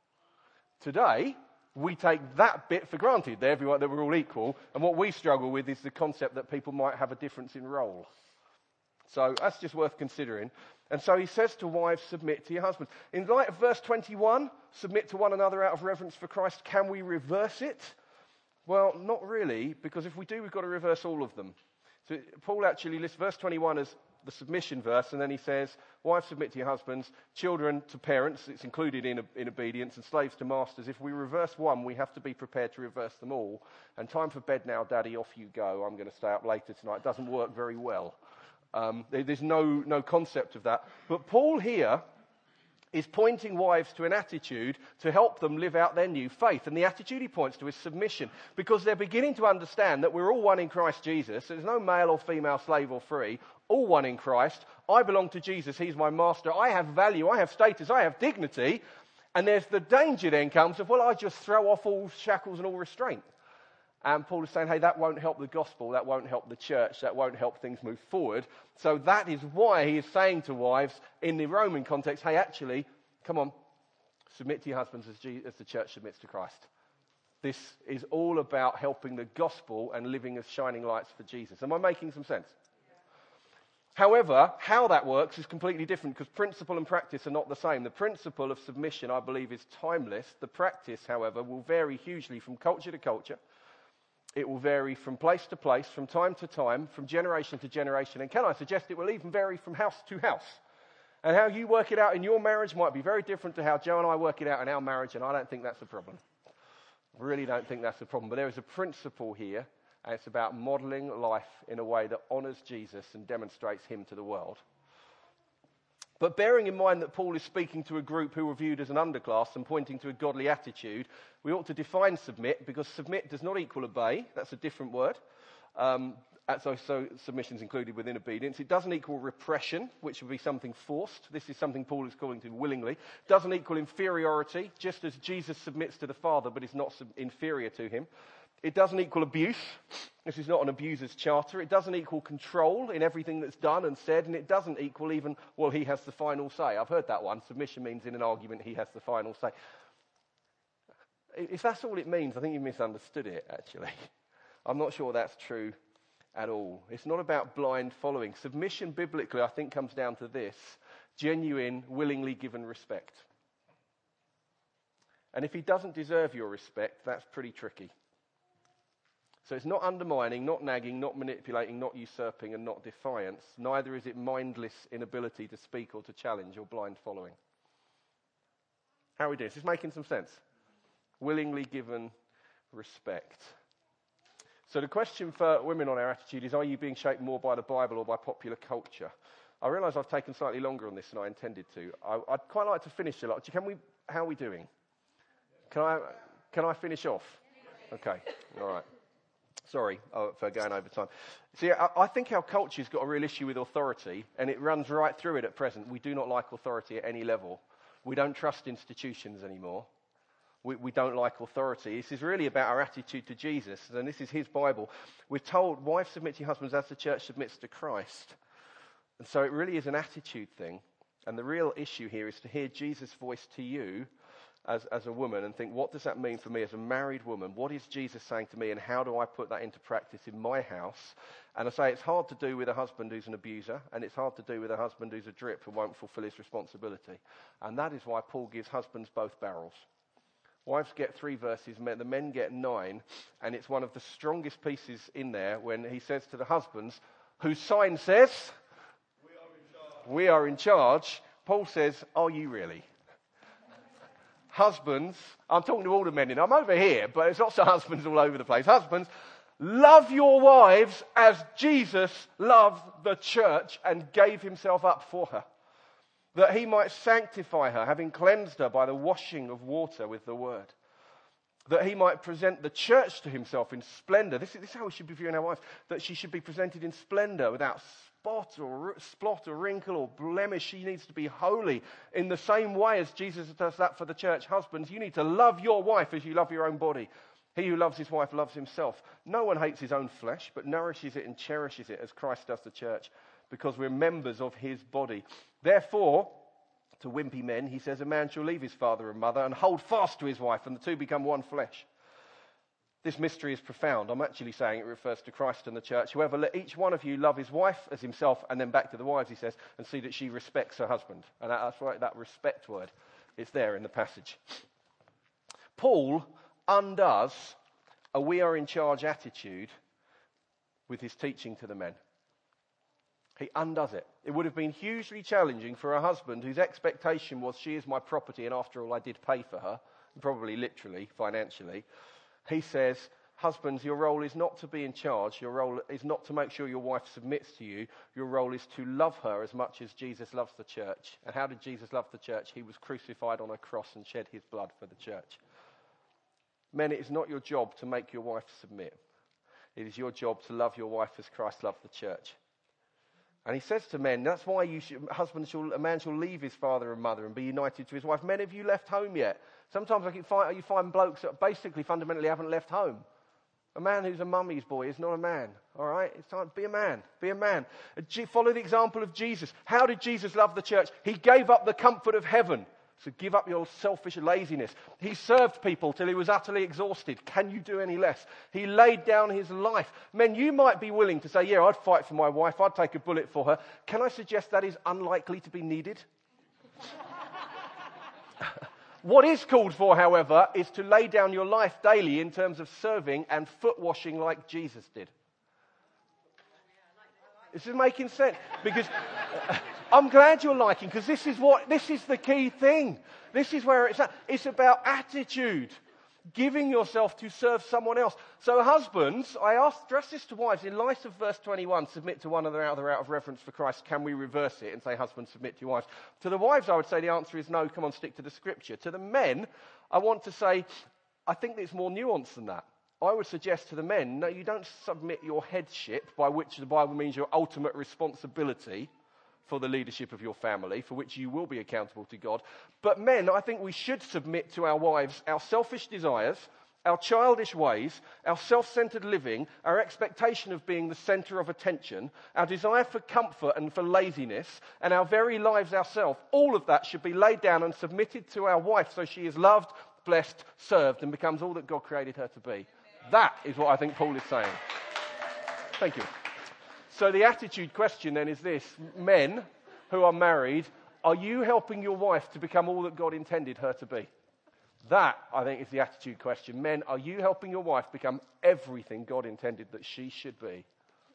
Today, we take that bit for granted, that we're all equal, and what we struggle with is the concept that people might have a difference in role. So that's just worth considering. And so he says to wives, submit to your husbands. In light of verse 21, submit to one another out of reverence for Christ, can we reverse it? Well, not really, because if we do, we've got to reverse all of them. So Paul actually lists verse 21 as the submission verse, and then he says, wives, submit to your husbands, children to parents, it's included in obedience, and slaves to masters. If we reverse one, we have to be prepared to reverse them all. And time for bed now, Daddy, off you go. I'm going to stay up later tonight. It doesn't work very well. There's no concept of that. But Paul here is pointing wives to an attitude to help them live out their new faith. And the attitude he points to is submission, because they're beginning to understand that we're all one in Christ Jesus. There's no male or female, slave or free, all one in Christ. I belong to Jesus. He's my master. I have value. I have status. I have dignity. And there's the danger then comes of, well, I just throw off all shackles and all restraint. And Paul is saying, hey, that won't help the gospel. That won't help the church. That won't help things move forward. So that is why he is saying to wives in the Roman context, hey, actually, come on, submit to your husbands as the church submits to Christ. This is all about helping the gospel and living as shining lights for Jesus. Am I making some sense? Yeah. However, how that works is completely different because principle and practice are not the same. The principle of submission, I believe, is timeless. The practice, however, will vary hugely from culture to culture. It will vary from place to place, from time to time, from generation to generation. And can I suggest it will even vary from house to house? And how you work it out in your marriage might be very different to how Joe and I work it out in our marriage, and I don't think that's a problem. I really don't think that's a problem. But there is a principle here, and it's about modeling life in a way that honors Jesus and demonstrates him to the world. But bearing in mind that Paul is speaking to a group who were viewed as an underclass and pointing to a godly attitude, we ought to define submit, because submit does not equal obey. That's a different word. So submission is included within obedience. It doesn't equal repression, which would be something forced. This is something Paul is calling to willingly. It doesn't equal inferiority, just as Jesus submits to the Father but is not inferior to him. It doesn't equal abuse. This is not an abuser's charter. It doesn't equal control in everything that's done and said, and it doesn't equal even, well, he has the final say. I've heard that one. Submission means in an argument he has the final say. If that's all it means, I think you've misunderstood it, actually. I'm not sure that's true at all. It's not about blind following. Submission biblically, I think, comes down to this: genuine, willingly given respect. And if he doesn't deserve your respect, that's pretty tricky. So it's not undermining, not nagging, not manipulating, not usurping, and not defiance. Neither is it mindless inability to speak or to challenge or blind following. How are we doing? Is this making some sense? Willingly given respect. So the question for women on our attitude is, are you being shaped more by the Bible or by popular culture? I realise I've taken slightly longer on this than I intended to. I'd quite like to finish a lot. How are we doing? Can I finish off? Okay, all right. Sorry for going over time. See, I think our culture's got a real issue with authority, and it runs right through it at present. We do not like authority at any level. We don't trust institutions anymore. We don't like authority. This is really about our attitude to Jesus, and this is his Bible. We're told, wives, submit to your husbands as the church submits to Christ. And so it really is an attitude thing. And the real issue here is to hear Jesus' voice to you as a woman and think, what does that mean for me as a married woman? What is Jesus saying to me, and how do I put that into practice in my house? And I say it's hard to do with a husband who's an abuser, and it's hard to do with a husband who's a drip who won't fulfill his responsibility. And that is why Paul gives husbands both barrels. Wives get 3 verses, the men get 9, and it's one of the strongest pieces in there when he says to the husbands, whose sign says, we are in charge. Paul says, are you really? Husbands, I'm talking to all the men in. I'm over here, but it's lots of husbands all over the place. Husbands, love your wives as Jesus loved the church and gave himself up for her, that he might sanctify her, having cleansed her by the washing of water with the word, that he might present the church to himself in splendor. This is how we should be viewing our wives, that she should be presented in splendor without spot or wrinkle or blemish. She needs to be holy in the same way as Jesus does that for the church. Husbands, you need to love your wife as you love your own body. He who loves his wife loves himself. No one hates his own flesh, but nourishes it and cherishes it as Christ does the church, because we're members of his body. Therefore, to wimpy men, he says, a man shall leave his father and mother and hold fast to his wife, and the two become one flesh. This mystery is profound. I'm actually saying it refers to Christ and the church. However, let each one of you love his wife as himself, and then back to the wives, he says, and see that she respects her husband. And that's right, that respect word, it's there in the passage. Paul undoes a we are in charge attitude with his teaching to the men. He undoes it. It would have been hugely challenging for a husband whose expectation was, she is my property, and after all I did pay for her, probably literally, financially. He says, husbands, your role is not to be in charge. Your role is not to make sure your wife submits to you. Your role is to love her as much as Jesus loves the church. And how did Jesus love the church? He was crucified on a cross and shed his blood for the church. Men, it is not your job to make your wife submit. It is your job to love your wife as Christ loved the church. And he says to men, that's why a man shall leave his father and mother and be united to his wife. Men, have you left home yet? Sometimes you find blokes that basically fundamentally haven't left home. A man who's a mummy's boy is not a man. All right? It's time to be a man. Be a man. Follow the example of Jesus. How did Jesus love the church? He gave up the comfort of heaven. So give up your selfish laziness. He served people till he was utterly exhausted. Can you do any less? He laid down his life. Men, you might be willing to say, yeah, I'd fight for my wife. I'd take a bullet for her. Can I suggest that is unlikely to be needed? What is called for, however, is to lay down your life daily in terms of serving and foot washing like Jesus did. This is making sense, because I'm glad you're liking, because this is the key thing. This is where it's at. It's about attitude, giving yourself to serve someone else. So husbands, I address this to wives in light of verse 21, submit to one another out of reverence for Christ. Can we reverse it and say, husbands, submit to your wives? To the wives, I would say the answer is no. Come on, stick to the scripture. To the men, I want to say, I think it's more nuanced than that. I would suggest to the men, no, you don't submit your headship, by which the Bible means your ultimate responsibility for the leadership of your family, for which you will be accountable to God. But men, I think we should submit to our wives our selfish desires, Our childish ways, our self-centered living, our expectation of being the center of attention, our desire for comfort and for laziness, and our very lives ourselves, all of that should be laid down and submitted to our wife so she is loved, blessed, served, and becomes all that God created her to be. That is what I think Paul is saying. Thank you. So the attitude question then is this: men who are married, are you helping your wife to become all that God intended her to be? That, I think, is the attitude question. Men, are you helping your wife become everything God intended that she should be?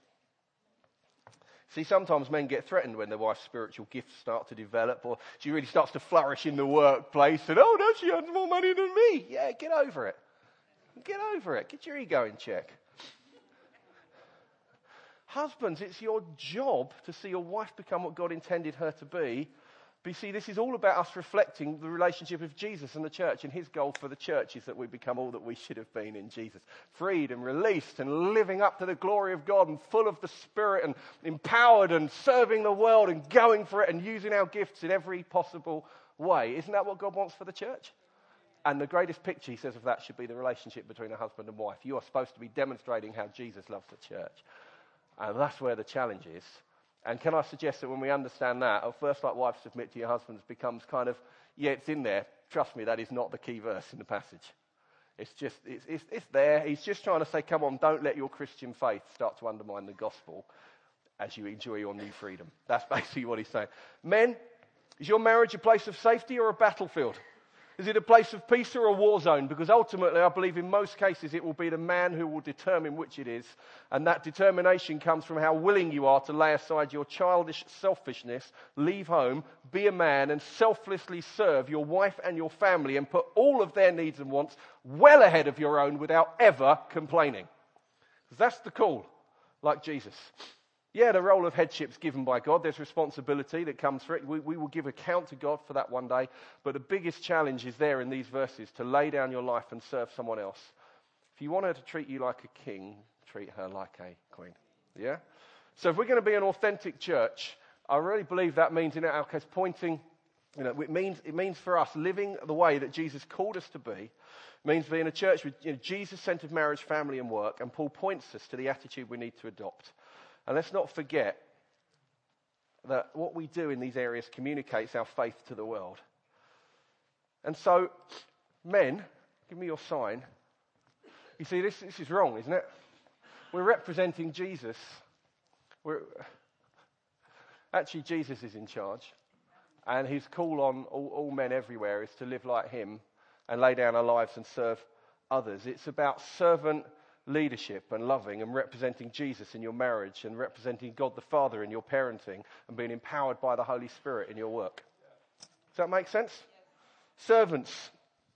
See, sometimes men get threatened when their wife's spiritual gifts start to develop, or she really starts to flourish in the workplace, and, oh, no, she earns more money than me. Yeah, get over it. Get over it. Get your ego in check. Husbands, it's your job to see your wife become what God intended her to be. But you see, this is all about us reflecting the relationship of Jesus and the church, and his goal for the church is that we become all that we should have been in Jesus. Freed and released and living up to the glory of God and full of the Spirit and empowered and serving the world and going for it and using our gifts in every possible way. Isn't that what God wants for the church? And the greatest picture, he says, of that should be the relationship between a husband and wife. You are supposed to be demonstrating how Jesus loves the church. And that's where the challenge is. And can I suggest that when we understand that, at first, like wives, submit to your husbands becomes kind of, yeah, it's in there. Trust me, that is not the key verse in the passage. It's just, it's there. He's just trying to say, come on, don't let your Christian faith start to undermine the gospel as you enjoy your new freedom. That's basically what he's saying. Men, is your marriage a place of safety or a battlefield? Is it a place of peace or a war zone? Because ultimately, I believe in most cases, it will be the man who will determine which it is. And that determination comes from how willing you are to lay aside your childish selfishness, leave home, be a man, and selflessly serve your wife and your family and put all of their needs and wants well ahead of your own without ever complaining. Because that's the call, like Jesus. Yeah, the role of headship is given by God. There's responsibility that comes for it. We will give account to God for that one day. But the biggest challenge is there in these verses, to lay down your life and serve someone else. If you want her to treat you like a king, treat her like a queen. Yeah? So if we're going to be an authentic church, I really believe that means, in our case, pointing, it means for us living the way that Jesus called us to be. It means being a church with Jesus-centered marriage, family, and work. And Paul points us to the attitude we need to adopt. And let's not forget that what we do in these areas communicates our faith to the world. And so, men, give me your sign. You see, this is wrong, isn't it? We're representing Jesus. Actually, Jesus is in charge. And his call on all men everywhere is to live like him and lay down our lives and serve others. It's about servant leadership and loving and representing Jesus in your marriage and representing God the Father in your parenting and being empowered by the Holy Spirit in your work. Does that make sense? Servants.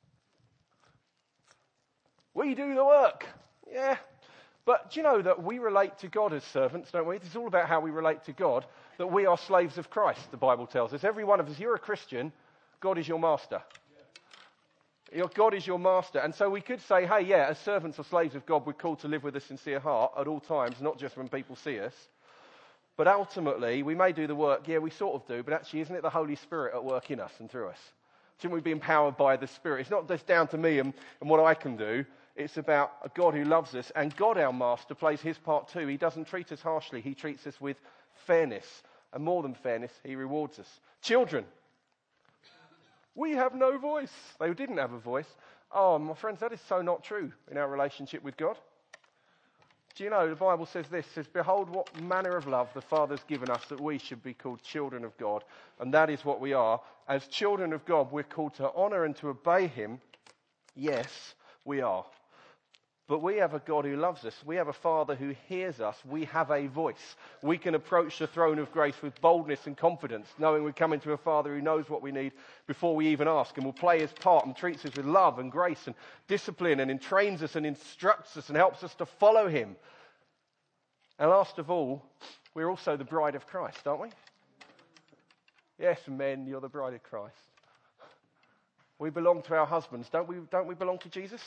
We do the work. Yeah. But do you know that we relate to God as servants, don't we? It's all about how we relate to God, that we are slaves of Christ, the Bible tells us. Every one of us, you're a Christian, God is your master. God is your master. And so we could say, hey, yeah, as servants or slaves of God, we're called to live with a sincere heart at all times, not just when people see us. But ultimately, we may do the work, yeah, we sort of do, but actually, isn't it the Holy Spirit at work in us and through us? Shouldn't we be empowered by the Spirit? It's not just down to me and what I can do. It's about a God who loves us, and God, our master, plays his part too. He doesn't treat us harshly. He treats us with fairness. And more than fairness, he rewards us. Children. We have no voice. They didn't have a voice. Oh, my friends, that is so not true in our relationship with God. Do you know, the Bible says this, it says, behold what manner of love the Father's given us that we should be called children of God. And that is what we are. As children of God, we're called to honor and to obey him. Yes, we are. But we have a God who loves us. We have a Father who hears us. We have a voice. We can approach the throne of grace with boldness and confidence, knowing we're coming to a Father who knows what we need before we even ask, and will play his part and treats us with love and grace and discipline and entrains us and instructs us and helps us to follow him. And last of all, we're also the bride of Christ, aren't we? Yes, men, you're the bride of Christ. We belong to our husbands. Don't we belong to Jesus?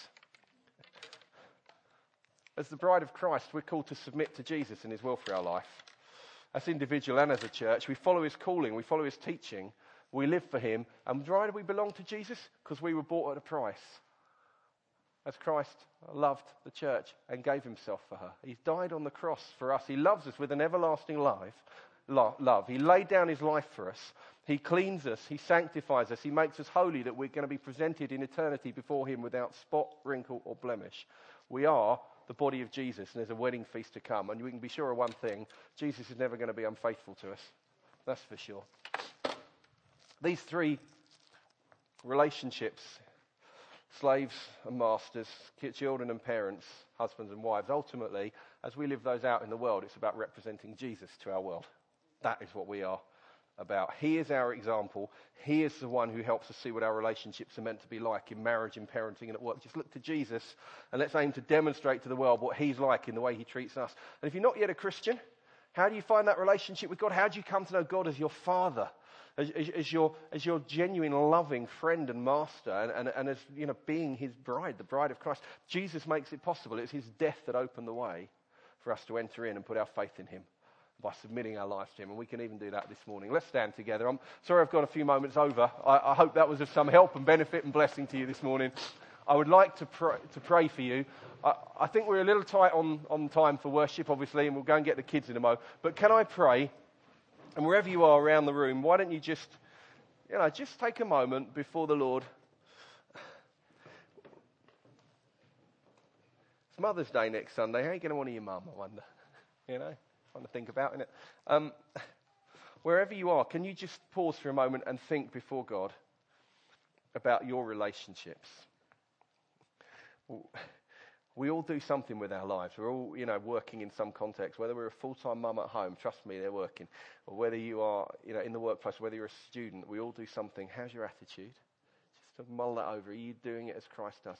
As the bride of Christ, we're called to submit to Jesus and his will for our life. As individual and as a church, we follow his calling, we follow his teaching, we live for him. And why do we belong to Jesus? Because we were bought at a price. as Christ loved the church and gave himself for her. He's died on the cross for us. He loves us with an everlasting love. He laid down his life for us. He cleans us. He sanctifies us. He makes us holy, that we're going to be presented in eternity before him without spot, wrinkle, or blemish. We are the body of Jesus, and there's a wedding feast to come. And we can be sure of one thing: Jesus is never going to be unfaithful to us. That's for sure. These three relationships, slaves and masters, children and parents, husbands and wives, ultimately, as we live those out in the world, it's about representing Jesus to our world. That is what we are about. He is our example. He is the one who helps us see what our relationships are meant to be like in marriage, in parenting, and at work. Just look to Jesus and let's aim to demonstrate to the world what he's like in the way he treats us. And if you're not yet a Christian, how do you find that relationship with God? How do you come to know God as your Father, as your genuine, loving friend and master, and as, you know, being his bride, the bride of Christ? Jesus makes it possible. It's his death that opened the way for us to enter in and put our faith in him by submitting our lives to him. And we can even do that this morning. Let's stand together. I'm sorry I've gone a few moments over. I hope that was of some help and benefit and blessing to you this morning. I would like to pray for you. I think we're a little tight on time for worship, obviously, and we'll go and get the kids in a moment. But can I pray? And wherever you are around the room, why don't you just take a moment before the Lord. It's Mother's Day next Sunday. How are you going to honour your mum, I wonder? Fun to think about, isn't it? Wherever you are, can you just pause for a moment and think before God about your relationships? We all do something with our lives. We're all, working in some context. Whether we're a full-time mum at home, trust me, they're working. Or whether you are, in the workplace, whether you're a student, we all do something. How's your attitude? Just to mull that over. Are you doing it as Christ does?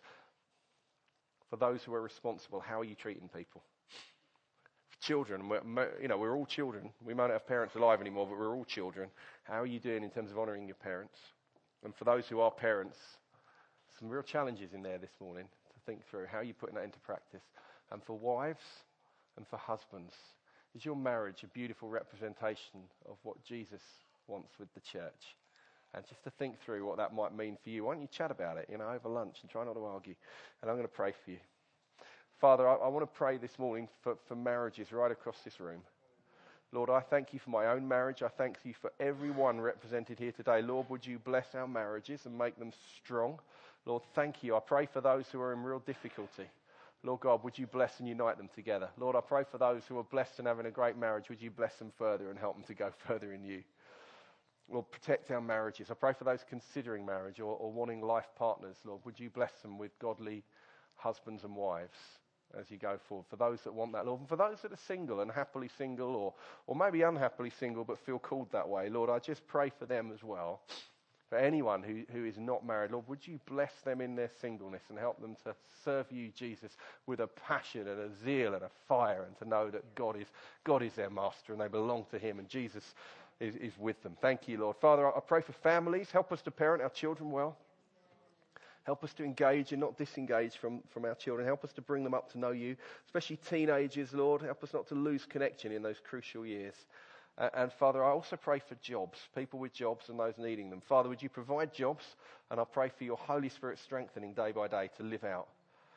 For those who are responsible, how are you treating people? For children, we're all children. We might not have parents alive anymore, but we're all children. How are you doing in terms of honouring your parents? And for those who are parents, some real challenges in there this morning to think through. How are you putting that into practice? And for wives and for husbands, is your marriage a beautiful representation of what Jesus wants with the church? And just to think through what that might mean for you. Why don't you chat about it, over lunch, and try not to argue. And I'm going to pray for you. Father, I want to pray this morning for marriages right across this room. Lord, I thank you for my own marriage. I thank you for everyone represented here today. Lord, would you bless our marriages and make them strong? Lord, thank you. I pray for those who are in real difficulty. Lord God, would you bless and unite them together? Lord, I pray for those who are blessed and having a great marriage. Would you bless them further and help them to go further in you? Lord, protect our marriages. I pray for those considering marriage or wanting life partners. Lord, would you bless them with godly husbands and wives as you go forward? For those that want that, Lord, and for those that are single and happily single or maybe unhappily single but feel called that way, Lord, I just pray for them as well. For anyone who is not married, Lord, would you bless them in their singleness and help them to serve you, Jesus, with a passion and a zeal and a fire, and to know that God is their master and they belong to him and Jesus is with them. Thank you, Lord. Father, I pray for families. Help us to parent our children well. Help us to engage and not disengage from our children. Help us to bring them up to know you, especially teenagers, Lord. Help us not to lose connection in those crucial years. And Father, I also pray for jobs, people with jobs and those needing them. Father, would you provide jobs? And I pray for your Holy Spirit strengthening day by day to live out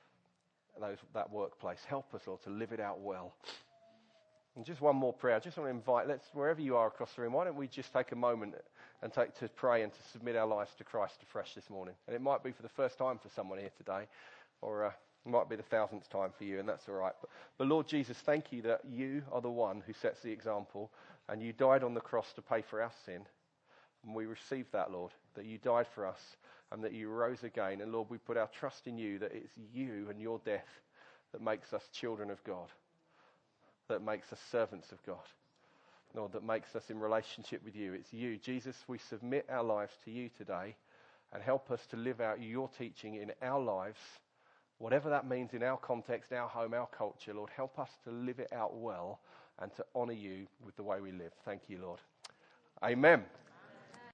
that workplace. Help us, Lord, to live it out well. And just one more prayer. I just want to invite, wherever you are across the room, why don't we just take a moment and take to pray and to submit our lives to Christ afresh this morning. And it might be for the first time for someone here today, or it might be the 1,000th time for you, and that's all right. But Lord Jesus, thank you that you are the one who sets the example, and you died on the cross to pay for our sin. And we receive that, Lord, that you died for us and that you rose again. And Lord, we put our trust in you, that it's you and your death that makes us children of God, that makes us servants of God, Lord, that makes us in relationship with you. It's you. Jesus, we submit our lives to you today, and help us to live out your teaching in our lives, whatever that means in our context, our home, our culture. Lord, help us to live it out well and to honour you with the way we live. Thank you, Lord. Amen.